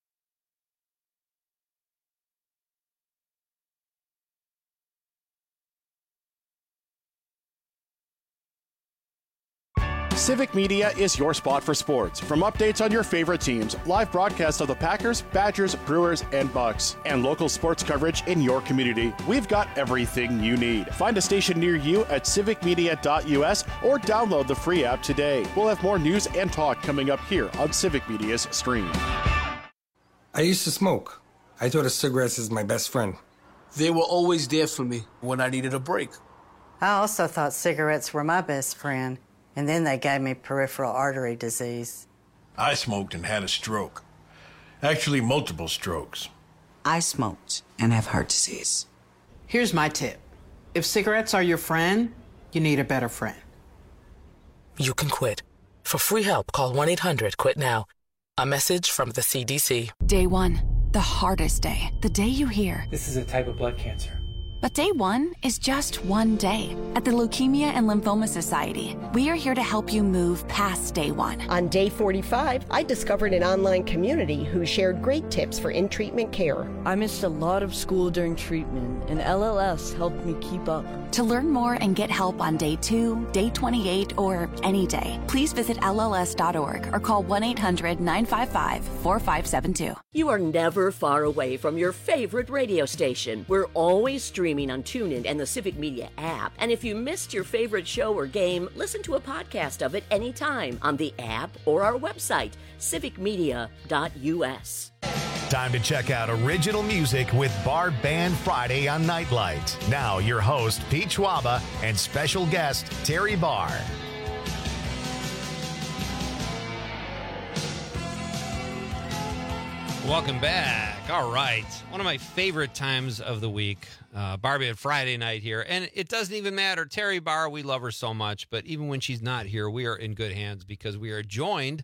Civic Media is your spot for sports. From updates on your favorite teams, live broadcasts of the Packers, Badgers, Brewers, and Bucks, and local sports coverage in your community, we've got everything you need. Find a station near you at civic media dot u s or download the free app today. We'll have more news and talk coming up here on Civic Media's stream. I used to smoke. I thought of cigarettes as my best friend. They were always there for me when I needed a break. I also thought cigarettes were my best friend. And then they gave me peripheral artery disease. I smoked and had a stroke. Actually, multiple strokes. I smoked and have heart disease. Here's my tip. If cigarettes are your friend, you need a better friend. You can quit. For free help, call one eight hundred quit now. A message from the C D C. Day one, the hardest day. The day you hear, "This is a type of blood cancer." But day one is just one day. At the Leukemia and Lymphoma Society, we are here to help you move past day one. On day forty-five, I discovered an online community who shared great tips for in-treatment care. I missed a lot of school during treatment, and L L S helped me keep up. To learn more and get help on day two, day twenty-eight, or any day, please visit L L S dot org or call one eight hundred nine five five four five seven two. You are never far away from your favorite radio station. We're always streaming streaming on TuneIn and the Civic Media app. And if you missed your favorite show or game, listen to a podcast of it anytime on the app or our website, civic media dot u s. Time to check out original music with Bar Band Friday on Nightlight. Now, your host, Pete Schwaba, and special guest, Terry Barr. Welcome back. All right. One of my favorite times of the week, uh, Bar Band Friday night here. And it doesn't even matter. Terry Barr, we love her so much. But even when she's not here, we are in good hands because we are joined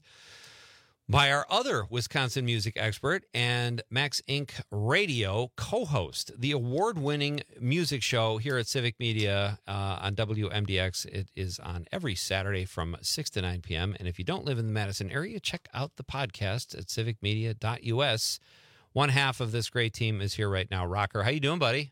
by our other Wisconsin music expert and Max Incorporated radio co-host, the award-winning music show here at Civic Media uh, on W M D X. It is on every Saturday from six to nine p.m. And if you don't live in the Madison area, check out the podcast at civic media dot u s. One half of this great team is here right now. Rocker, how you doing, buddy?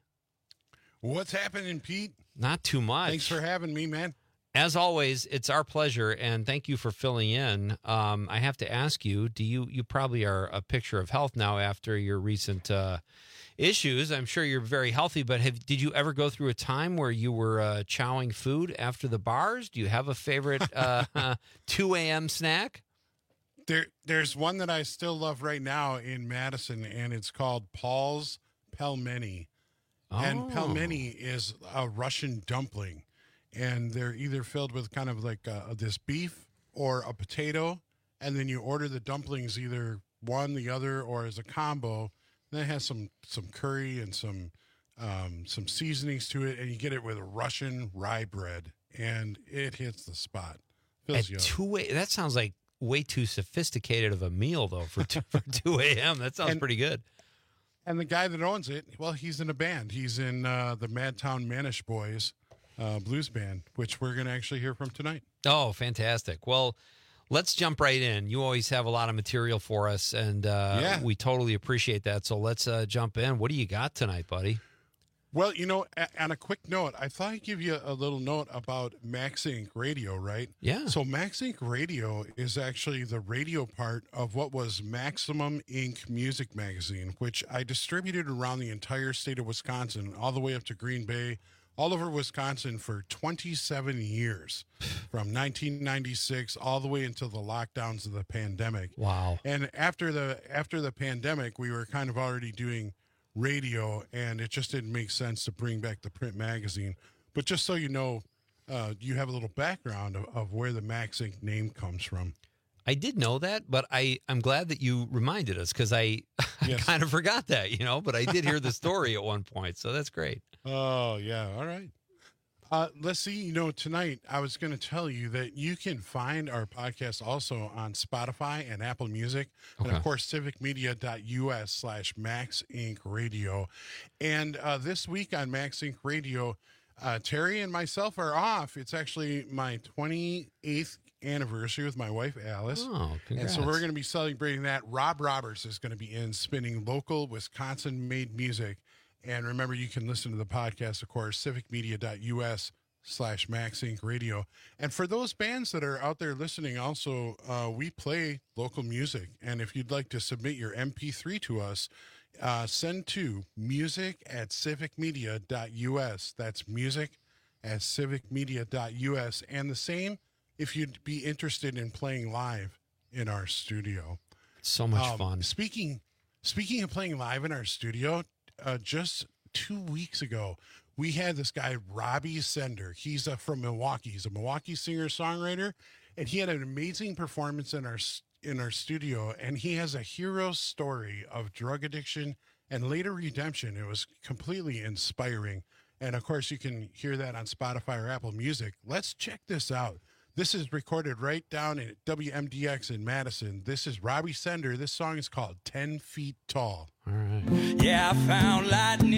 What's happening, Pete? Not too much. Thanks for having me, man. As always, it's our pleasure, and thank you for filling in. Um, I have to ask you, do you you probably are a picture of health now after your recent uh, issues. I'm sure you're very healthy, but have, did you ever go through a time where you were uh, chowing food after the bars? Do you have a favorite uh, two a.m. snack? There, There's one that I still love right now in Madison, and it's called Paul's Pelmeni. Oh. And pelmeni is a Russian dumpling. And they're either filled with kind of like uh, this beef or a potato, and then you order the dumplings either one, the other, or as a combo. And it has some some curry and some um, some seasonings to it, and you get it with a Russian rye bread, and it hits the spot. Fills you up. two a, that sounds like way too sophisticated of a meal, though, for two, for two a.m. That sounds and, pretty good. And the guy that owns it, well, he's in a band. He's in uh, the Madtown Manish Boys. Uh, blues band, which we're going to actually hear from tonight. Oh, fantastic. Well, let's jump right in. You always have a lot of material for us, and uh, yeah. we totally appreciate that. So let's uh, jump in. What do you got tonight, buddy? Well, you know, a- on a quick note, I thought I'd give you a little note about Max Incorporated Radio, right? Yeah. So Max Incorporated Radio is actually the radio part of what was Maximum Incorporated Music Magazine, which I distributed around the entire state of Wisconsin, all the way up to Green Bay, all over Wisconsin for twenty-seven years, from nineteen ninety-six all the way until the lockdowns of the pandemic. Wow. And after the after the pandemic, we were kind of already doing radio, and it just didn't make sense to bring back the print magazine. But just so you know, uh, you have a little background of, of where the Max Incorporated name comes from. I did know that, but I, I'm glad that you reminded us because I, Yes. I kind of forgot that, you know, but I did hear the story at one point, so that's great. Oh, yeah. All right. Uh, let's see. You know, tonight I was going to tell you that you can find our podcast also on Spotify and Apple Music. Okay. And, of course, civic media dot u s slash Max Incorporated Radio. And uh, this week on Max Incorporated Radio, uh, Terry and myself are off. It's actually my twenty-eighth anniversary with my wife, Alice. Oh, congrats. And so we're going to be celebrating that. Rob Roberts is going to be in spinning local Wisconsin-made music. And remember, you can listen to the podcast, of course, civic media dot u s slash Max Incorporated Radio. And for those bands that are out there listening, also, uh, we play local music. And if you'd like to submit your M P three to us, uh, send to music at civic media dot u s. That's music at civic media dot u s. And the same if you'd be interested in playing live in our studio. So much Um, fun. Speaking, speaking of playing live in our studio, Uh, just two weeks ago, we had this guy, Robbie Sender. He's uh, from Milwaukee. He's a Milwaukee singer-songwriter, and he had an amazing performance in our in our studio, and he has a hero story of drug addiction and later redemption. It was completely inspiring, and of course, you can hear that on Spotify or Apple Music. Let's check this out. This is recorded right down at W M D X in Madison. This is Robbie Sender. This song is called ten feet Tall. All right. Yeah, I found lightning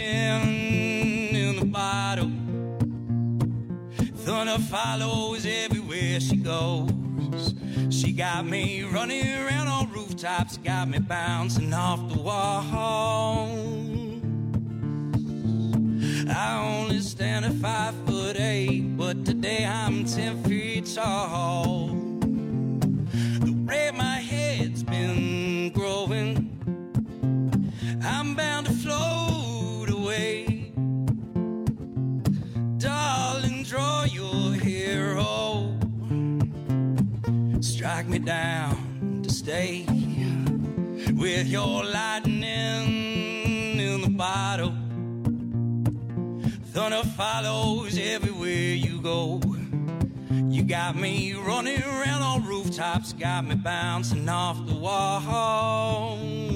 in the bottle. Thunder follows everywhere she goes. She got me running around on rooftops, got me bouncing off the wall. I only stand at five foot eight, but today I'm ten feet tall. The way my head's been growing, I'm bound to float away. hero. Strike me down to stay with your lightning in the bottle. Thunder follows everywhere you go. You got me running around on rooftops, got me bouncing off the walls.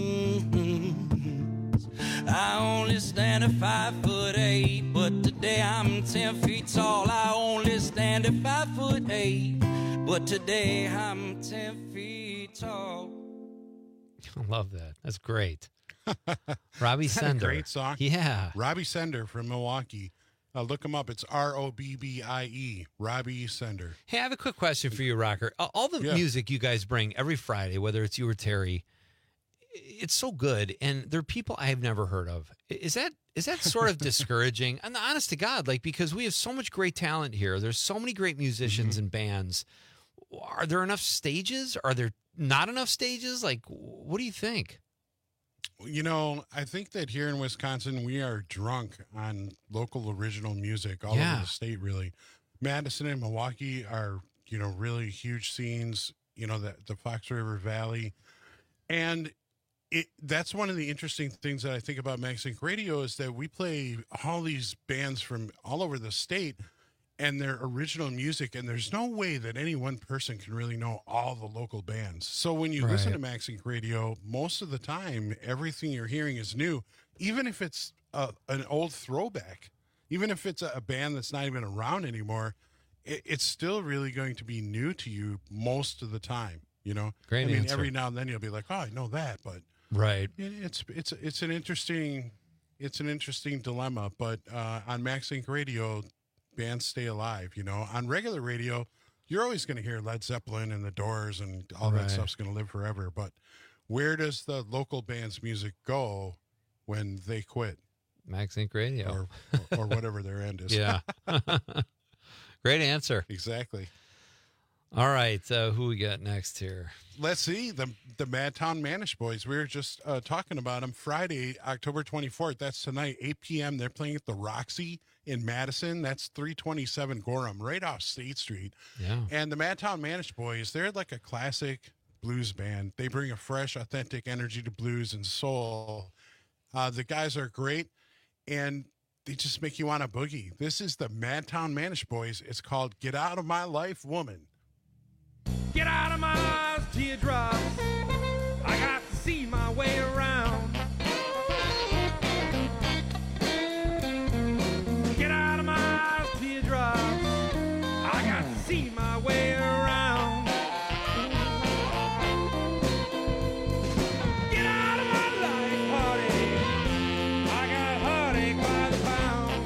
I only stand at five foot eight, but today I'm ten feet tall. I only stand at five foot eight, but today I'm ten feet tall. I love that. That's great. Robbie Isn't that Sender. a great song. Yeah. Robbie Sender from Milwaukee. Uh, look him up. It's R O B B I E. Robbie Sender. Hey, I have a quick question for you, Rocker. All the Yeah. music you guys bring every Friday, whether it's you or Terry, it's so good, and there are people I have never heard of. Is that is that sort of discouraging? And honest to God, like, because we have so much great talent here. There's so many great musicians Mm-hmm. and bands. Are there enough stages? Are there not enough stages? Like, what do you think? You know, I think that here in Wisconsin, we are drunk on local original music all Yeah. over the state, really. Madison and Milwaukee are, you know, really huge scenes, you know, the, the Fox River Valley. And it that's one of the interesting things that I think about MaxInc Radio is that we play all these bands from all over the state and their original music, and there's no way that any one person can really know all the local bands. So when you listen to MaxInc Radio, most of the time, everything you're hearing is new, even if it's a, an old throwback, even if it's a, a band that's not even around anymore, it, it's still really going to be new to you most of the time. You know, Great I mean, answer. every now and then you'll be like, "Oh, I know that," but Right. it- it's it's it's an interesting it's an interesting dilemma. But uh, on MaxInc Radio, bands stay alive. You know, on regular radio, you're always going to hear Led Zeppelin and the Doors and all Right. that stuff's going to live forever. But where does the local band's music go when they quit, MaxInc Radio. or or whatever their end is? Yeah. Great answer. Exactly. All right. Uh, who we got next here? Let's see the the Madtown Manish Boys. We were just uh, talking about them Friday, October twenty-fourth. That's tonight, eight p.m. They're playing at the Roxy in Madison. That's three twenty-seven Gorham, right off State Street. Yeah. And the Madtown Manish Boys, they're like a classic blues band. They bring a fresh, authentic energy to blues and soul. Uh, the guys are great, and they just make you want to boogie. This is the Madtown Manish Boys. It's called "Get Out of My Life, Woman." Get out of my eyes, teardrops. I got to see my way around. Get out of my eyes, teardrops. I got to see my way around. Get out of my life, heartache. I got heartache by the pound.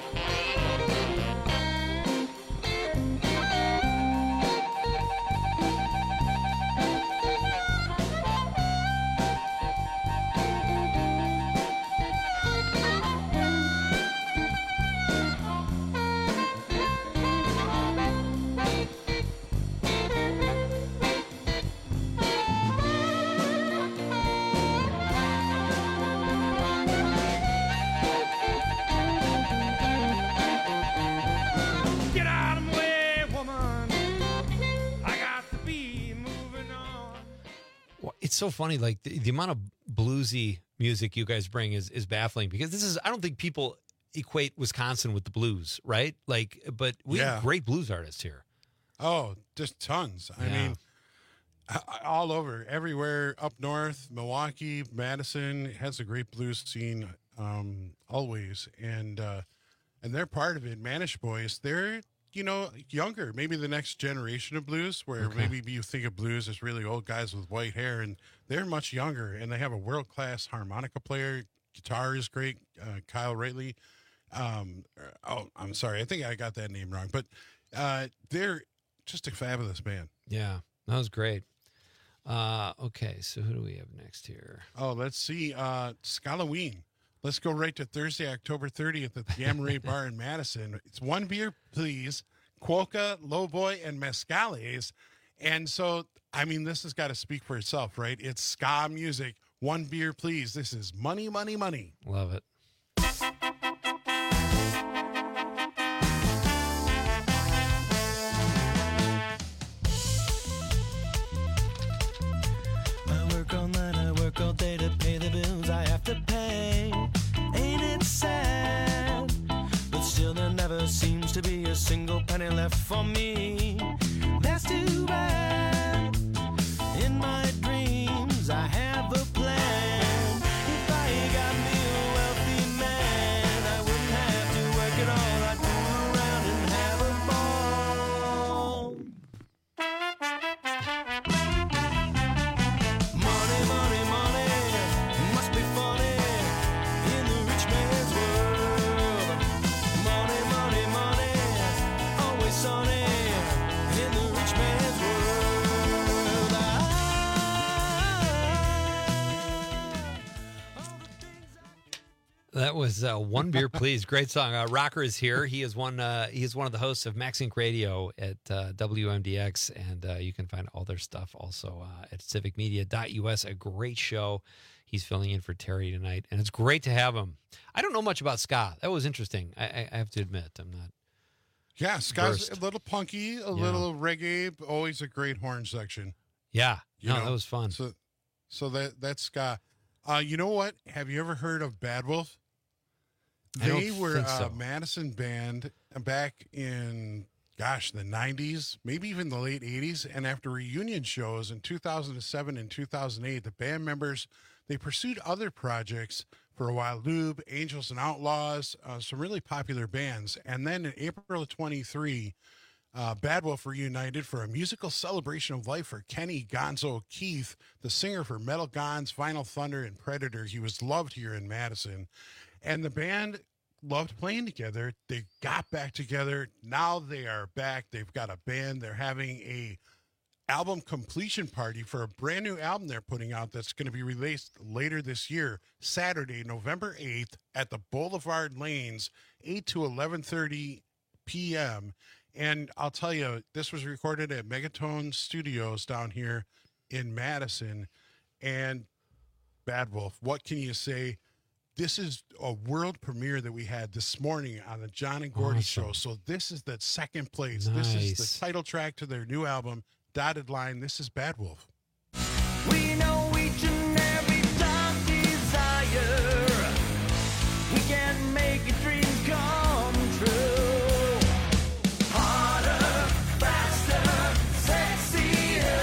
Get out of my way, woman. I got to be moving on. Well, it's so funny. Like the, the amount of bluesy music you guys bring is, is baffling because this is, I don't think people equate Wisconsin with the blues, right? Like, but we Yeah. have great blues artists here. Oh, just tons. I Yeah. mean, a- all over, everywhere up north, Milwaukee, Madison has a great blues scene, um, always, and uh, and they're part of it. Manish Boys, they're you know younger, maybe the next generation of blues, where Okay. maybe you think of blues as really old guys with white hair, and they're much younger, and they have a world class harmonica player. Guitar is great, uh, Kyle Wrightley. Um, oh, I'm sorry, I think I got that name wrong, but uh, they're just a fabulous band. Yeah, that was great. Uh, okay, so who do we have next here? Oh, let's see. Uh, Scalloween. Let's go right to Thursday, October thirtieth at the Gamma Ray Bar in Madison. It's one beer, please. Quokka, Lowboy, and Mescales. And so, I mean, this has got to speak for itself, right? It's ska music. One beer, please. This is money, money, money. Love it. single penny left for me. That's too bad. In my dreams, I have a plan. If I got me a wealthy man, I wouldn't have to work at all. I'd fool around and have a ball. Money, money, money, must be funny in the rich man's world. Money, money, money, always sunny in the rich man's world. That was uh, One Beer Please. Great song. Uh, Rocker is here. He is one uh, he is one of the hosts of Max Inc Radio at uh, W M D X, and uh, you can find all their stuff also uh, at civic media dot U S. A great show. He's filling in for Terry tonight, and it's great to have him. I don't know much about ska. That was interesting. I, I, I have to admit, I'm not. Yeah, ska's versed. a little punky, a Yeah. little reggae, but always a great horn section. Yeah, You no, know, that was fun. So, so that that's ska. Uh, you know what? Have you ever heard of Bad Wolf? I don't They were think a so. Madison band back in, gosh, the nineties, maybe even the late eighties. And after reunion shows in two thousand seven and two thousand eight, the band members, they pursued other projects for a while. Lube, Angels and Outlaws, uh, some really popular bands. And then in April of twenty-three, uh, Bad Wolf reunited for a musical celebration of life for Kenny Gonzo Keith, the singer for Metal Gons, Final Thunder, and Predator. He was loved here in Madison. And the band loved playing together. They got back together. Now they are back. They've got a band. They're having a album completion party for a brand new album they're putting out that's going to be released later this year, Saturday, November eighth at the Boulevard Lanes, eight to eleven thirty p.m. And I'll tell you, this was recorded at Megatone Studios down here in Madison. And Bad Wolf, what can you say? This is a world premiere that we had this morning on the John and Gordy Awesome. show. So this is the second place. This is Nice. the title track to their new album, Dotted Line. This is Bad Wolf. We know each and every dark desire. We can make your dreams come true. Harder, faster, sexier.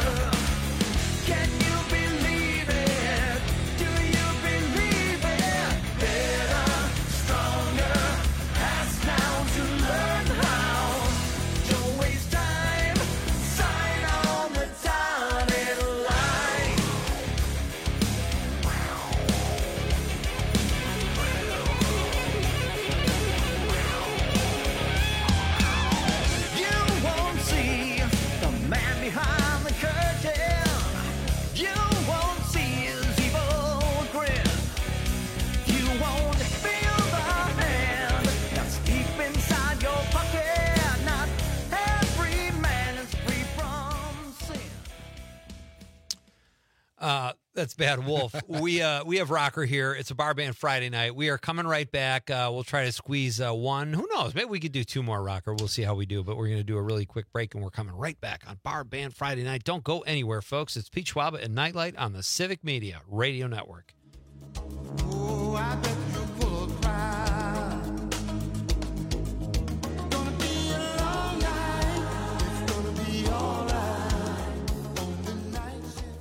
Can you believe it? Do you believe it? Better, stronger, ask now to learn how. Don't waste time. Sign on the dotted line. You won't see the man behind the curtain. You won't see his evil grin. You won't feel the hand that's deep inside your pocket. Not every man is free from sin. Uh, that's Bad Wolf. we uh, we have Rocker here. It's a bar band Friday night. We are coming right back. Uh, we'll try to squeeze uh, one. Who knows? Maybe we could do two more, Rocker. We'll see how we do. But we're going to do a really quick break, and we're coming right back on Bar Band Friday night. Don't go anywhere, folks. It's Pete Schwaba and Nightlight on the Civic Media Radio Network. Oh, I bet you're full of pride. Gonna be a long night. It's gonna be alright. On the night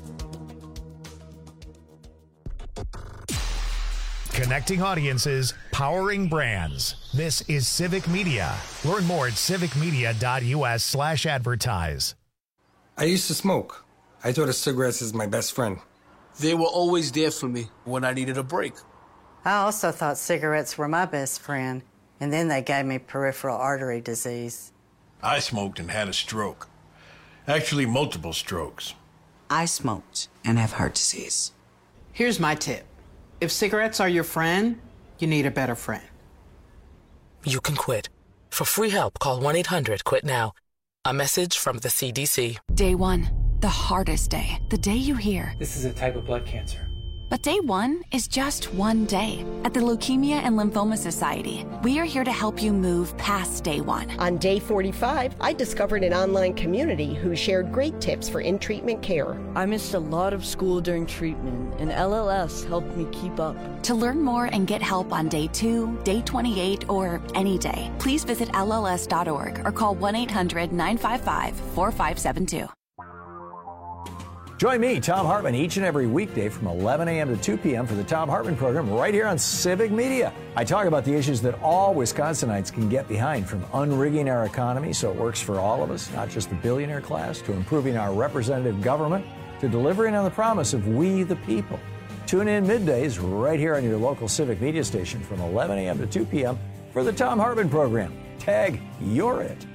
shift. Connecting audiences, powering brands. This is Civic Media. Learn more at civic media dot U S slash advertise. I used to smoke. I thought of cigarettes as my best friend. They were always there for me when I needed a break. I also thought cigarettes were my best friend, and then they gave me peripheral artery disease. I smoked and had a stroke. Actually, multiple strokes. I smoked and have heart disease. Here's my tip. If cigarettes are your friend, you need a better friend. You can quit. For free help, call one eight hundred quit now. A message from the C D C. Day one, the hardest day. The day you hear, This is a type of blood cancer. But day one is just one day. At the Leukemia and Lymphoma Society, we are here to help you move past day one. On day forty-five, I discovered an online community who shared great tips for in-treatment care. I missed a lot of school during treatment, and L L S helped me keep up. To learn more and get help on day two, day twenty-eight, or any day, please visit L L S dot org or call one eight hundred nine five five four five seven two. Join me, Tom Hartman, each and every weekday from eleven a.m. to two p.m. for the Tom Hartman program right here on Civic Media. I talk about the issues that all Wisconsinites can get behind, from unrigging our economy so it works for all of us, not just the billionaire class, to improving our representative government, to delivering on the promise of we the people. Tune in middays right here on your local Civic Media station from eleven a.m. to two p.m. for the Tom Hartman program. Tag, you're it.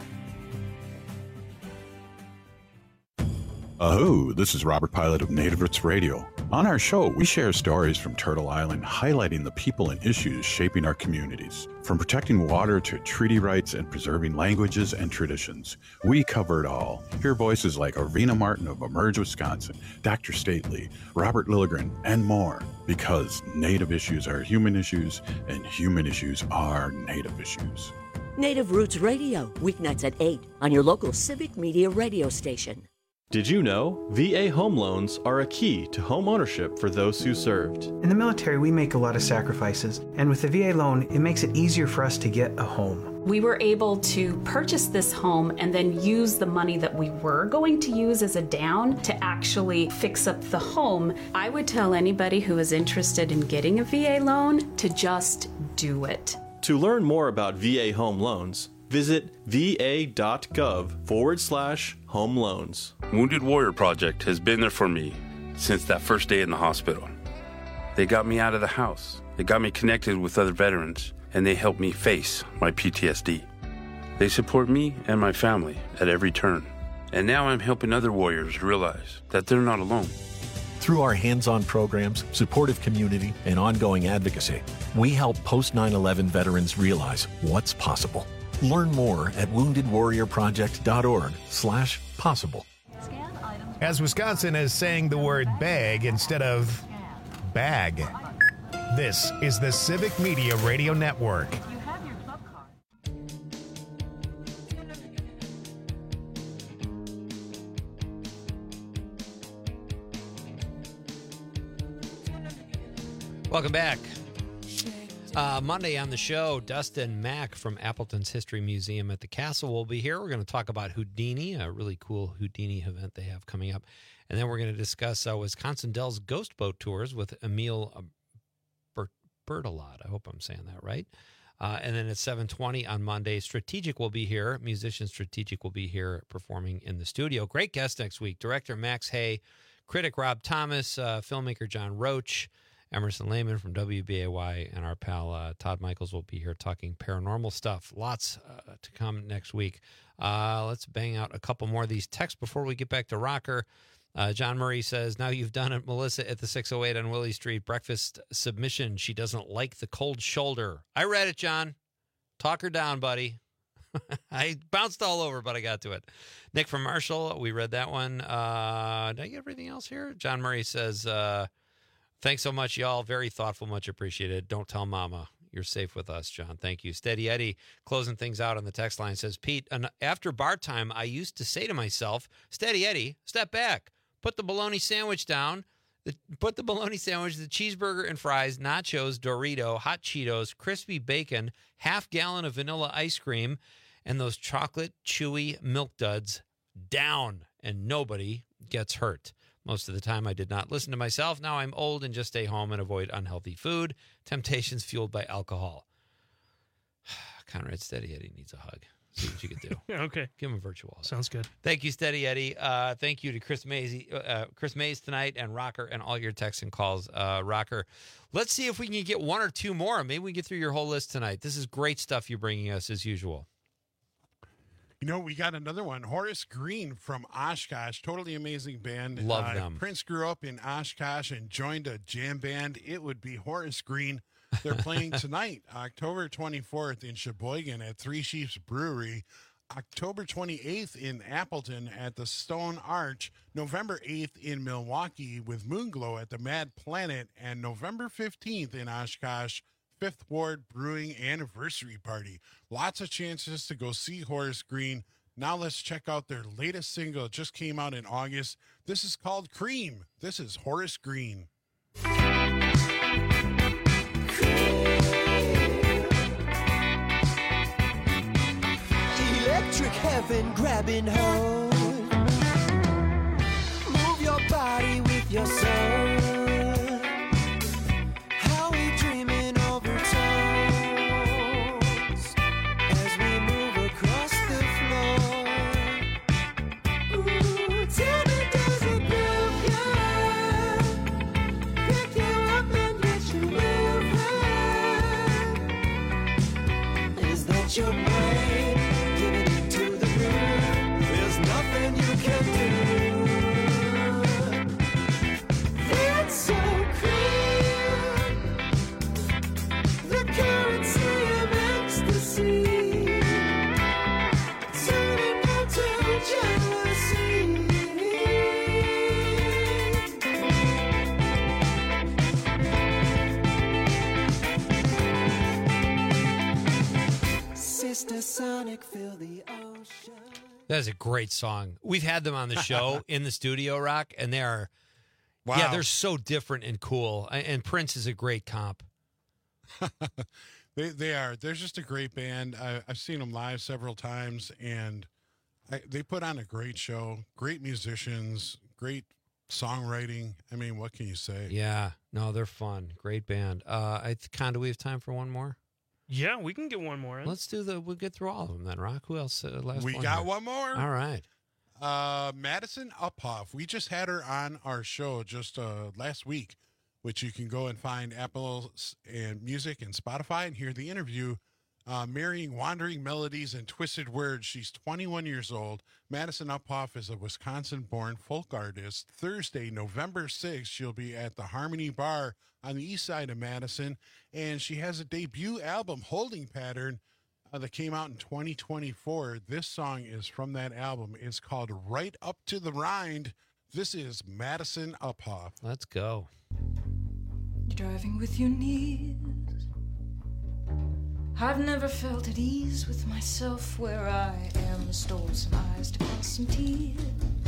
Aho, this is Robert Pilot of Native Roots Radio. On our show, we share stories from Turtle Island highlighting the people and issues shaping our communities. From protecting water to treaty rights and preserving languages and traditions, we cover it all. Hear voices like Arvina Martin of Emerge Wisconsin, Doctor Stately, Robert Lilligren, and more. Because Native issues are human issues, and human issues are Native issues. Native Roots Radio, weeknights at eight on your local Civic Media radio station. Did you know V A home loans are a key to home ownership for those who served? In the military, we make a lot of sacrifices, and with the V A loan, it makes it easier for us to get a home. We were able to purchase this home and then use the money that we were going to use as a down to actually fix up the home. I would tell anybody who is interested in getting a V A loan to just do it. To learn more about V A home loans, visit va.gov forward slash home loans. Wounded Warrior Project has been there for me since that first day in the hospital. They got me out of the house. They got me connected with other veterans, and they helped me face my P T S D. They support me and my family at every turn. And now I'm helping other warriors realize that they're not alone. Through our hands-on programs, supportive community, and ongoing advocacy, we help post nine eleven veterans realize what's possible. Learn more at wounded warrior project dot org slash possible. As Wisconsin is saying the word bag instead of bag. This is the Civic Media Radio Network. Welcome back. Uh, Monday on the show, Dustin Mack from Appleton's History Museum at the Castle will be here. We're going to talk about Houdini, a really cool Houdini event they have coming up. And then we're going to discuss uh, Wisconsin Dells Ghost Boat Tours with Emil uh, Bert- Bertolot. I hope I'm saying that right. Uh, and then at seven twenty on Monday, Strategic will be here. Musician Strategic will be here performing in the studio. Great guest next week. Director Max Hay, critic Rob Thomas, uh, filmmaker John Roach, Emerson Lehman from W B A Y, and our pal uh, Todd Michaels will be here talking paranormal stuff. Lots uh, to come next week. Uh, let's bang out a couple more of these texts before we get back to Rocker. Uh, John Murray says, now you've done it, Melissa, at the six oh eight on Willie Street. Breakfast submission. She doesn't like the cold shoulder. I read it, John. Talk her down, buddy. I bounced all over, but I got to it. Nick from Marshall, we read that one. Uh, did I get everything else here? John Murray says, uh, thanks so much, y'all. Very thoughtful, much appreciated. Don't tell mama. You're safe with us, John. Thank you. Steady Eddie, closing things out on the text line, says, Pete, an, after bar time, I used to say to myself, Steady Eddie, step back. Put the bologna sandwich down. The, put the bologna sandwich, the cheeseburger and fries, nachos, Dorito, hot Cheetos, crispy bacon, half gallon of vanilla ice cream, and those chocolate chewy milk duds down, and nobody gets hurt. Most of the time, I did not listen to myself. Now I'm old and just stay home and avoid unhealthy food. Temptations fueled by alcohol. Conrad Steady Eddie needs a hug. See what you can do. Okay. Give him a virtual hug. Sounds good. Thank you, Steady Eddie. Uh, thank you to Chris Mays, uh, Chris Mays tonight, and Rocker, and all your texts and calls. Uh, Rocker, let's see if we can get one or two more. Maybe we can get through your whole list tonight. This is great stuff you're bringing us as usual. You know, we got another one. Horace Green from Oshkosh. Totally amazing band. Love uh, them. Prince grew up in Oshkosh and joined a jam band. It would be Horace Green. They're playing tonight, October twenty-fourth in Sheboygan at Three Sheeps Brewery. October twenty-eighth in Appleton at the Stone Arch, November eighth in Milwaukee with Moonglow at the Mad Planet, and November fifteenth in Oshkosh, Fifth Ward Brewing Anniversary Party. Lots of chances to go see Horace Green. Now let's check out their latest single. It just came out in August. This is called Cream. This is Horace Green. Electric heaven grabbing hold. Move your body with your soul. How we dreaming over tones as we move across the floor. Ooh, tell me, does it feel good? Pick you up and get you moving. Is that your brain? Nothing you can do. It's so clear. The currency of ecstasy turning into jealousy. Sister Sonic, fill the ocean. That is a great song. We've had them on the show in the studio, Rock, and they are, wow. yeah, they're so different and cool. And Prince is a great comp. they they are. They're just a great band. I, I've seen them live several times, and I, they put on a great show. Great musicians, great songwriting. I mean, what can you say? Yeah, no, they're fun. Great band. Uh, I Con, do we have time for one more? Yeah, we can get one more in. Let's do the. We'll get through all of them then, Rock. Who else? Uh, last we one got here? one more. All right. Uh, Madison Uphoff. We just had her on our show just uh, last week, which you can go and find Apple and Music and Spotify and hear the interview. Uh, marrying wandering melodies and twisted words. She's twenty-one years old. Madison Uphoff is a Wisconsin-born folk artist. Thursday, November sixth, she'll be at the Harmony Bar on the east side of Madison, and she has a debut album, Holding Pattern, uh, that came out in twenty twenty-four. This song is from that album. It's called Right Up to the Rind. This is Madison Uphoff. Let's go. You're driving with your knees. I've never felt at ease with myself where I am. Stole some eyes to cross some tears.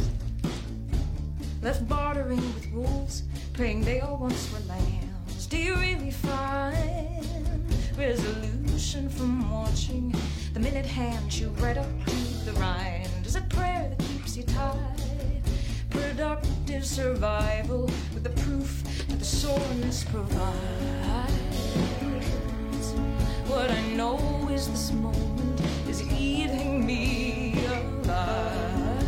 Left bartering with rules, praying they all once were lambs. Do you really find resolution from watching the minute hand chew right up to the rind? Is it prayer that keeps you tied? Productive survival with the proof that the soreness provides. What I know is this moment is eating me alive.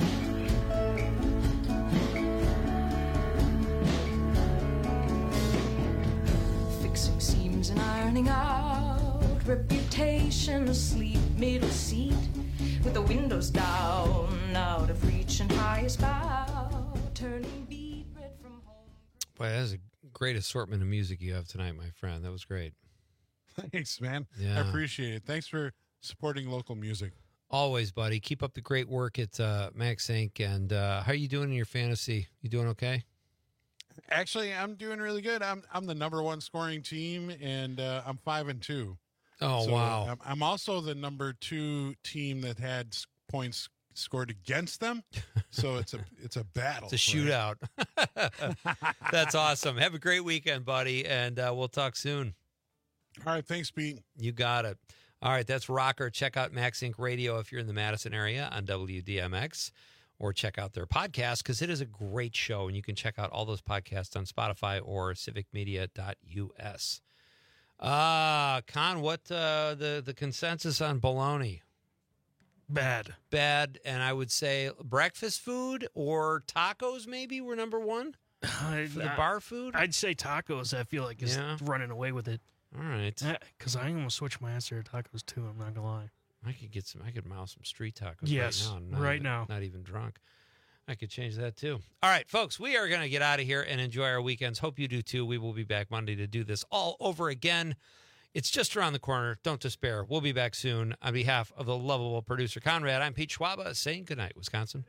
Fixing seams and ironing out, reputation asleep, middle seat with the windows down, out of reach and highest bow, turning beat red from home. Boy, that is a great assortment of music you have tonight, my friend. That was great. Thanks, man. Yeah. I appreciate it. Thanks for supporting local music. Always, buddy. Keep up the great work at uh, Max Incorporated. And uh, how are you doing in your fantasy? You doing okay? Actually, I'm doing really good. I'm I'm the number one scoring team, and uh, I'm five and two. Oh, so wow. I'm, I'm also the number two team that had points scored against them. So it's a it's a battle. It's a shootout. That's awesome. Have a great weekend, buddy, and uh, we'll talk soon. All right, thanks, Pete. You got it. All right, that's Rocker. Check out Max Incorporated Radio if you're in the Madison area on W D M X, or check out their podcast because it is a great show, and you can check out all those podcasts on Spotify or civic media dot U S. Uh, Con, what uh, the, the consensus on bologna? Bad. Bad, and I would say breakfast food or tacos maybe were number one I, for the I, bar food? I'd say tacos, I feel like, is Yeah. running away with it. All right. Because I almost switch my answer to tacos, too. I'm not going to lie. I could get some, I could mouse some street tacos Yes, right now. Not right even, now. Not even drunk. I could change that too. All right, folks, we are going to get out of here and enjoy our weekends. Hope you do too. We will be back Monday to do this all over again. It's just around the corner. Don't despair. We'll be back soon. On behalf of the lovable producer Conrad, I'm Pete Schwaba saying goodnight, Wisconsin.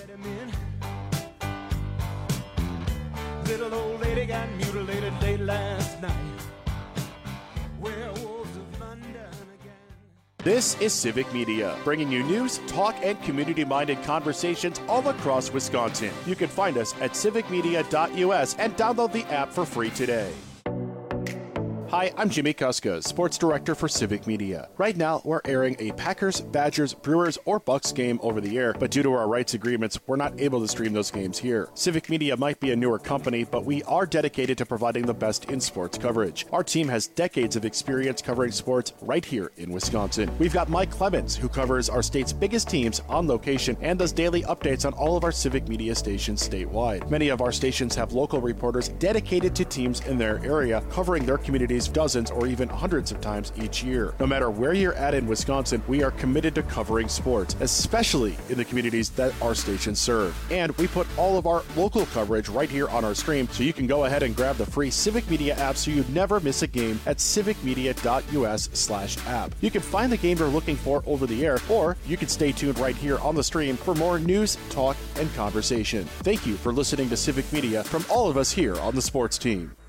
Little old lady got mutilated late last night. Werewolves of London again. This is Civic Media, bringing you news, talk, and community-minded conversations all across Wisconsin. You can find us at civic media dot u s and download the app for free today. Hi, I'm Jimmy Kuska, Sports Director for Civic Media. Right now, we're airing a Packers, Badgers, Brewers, or Bucks game over the air, but due to our rights agreements, we're not able to stream those games here. Civic Media might be a newer company, but we are dedicated to providing the best in sports coverage. Our team has decades of experience covering sports right here in Wisconsin. We've got Mike Clemens, who covers our state's biggest teams on location and does daily updates on all of our Civic Media stations statewide. Many of our stations have local reporters dedicated to teams in their area, covering their communities dozens or even hundreds of times each year. No matter where you're at in Wisconsin, we are committed to covering sports, especially in the communities that our stations serve. And we put all of our local coverage right here on our stream, so you can go ahead and grab the free Civic Media app so you never miss a game at civic media dot u s slash app. You can find the game you're looking for over the air, or you can stay tuned right here on the stream for more news, talk, and conversation. Thank you for listening to Civic Media from all of us here on the sports team.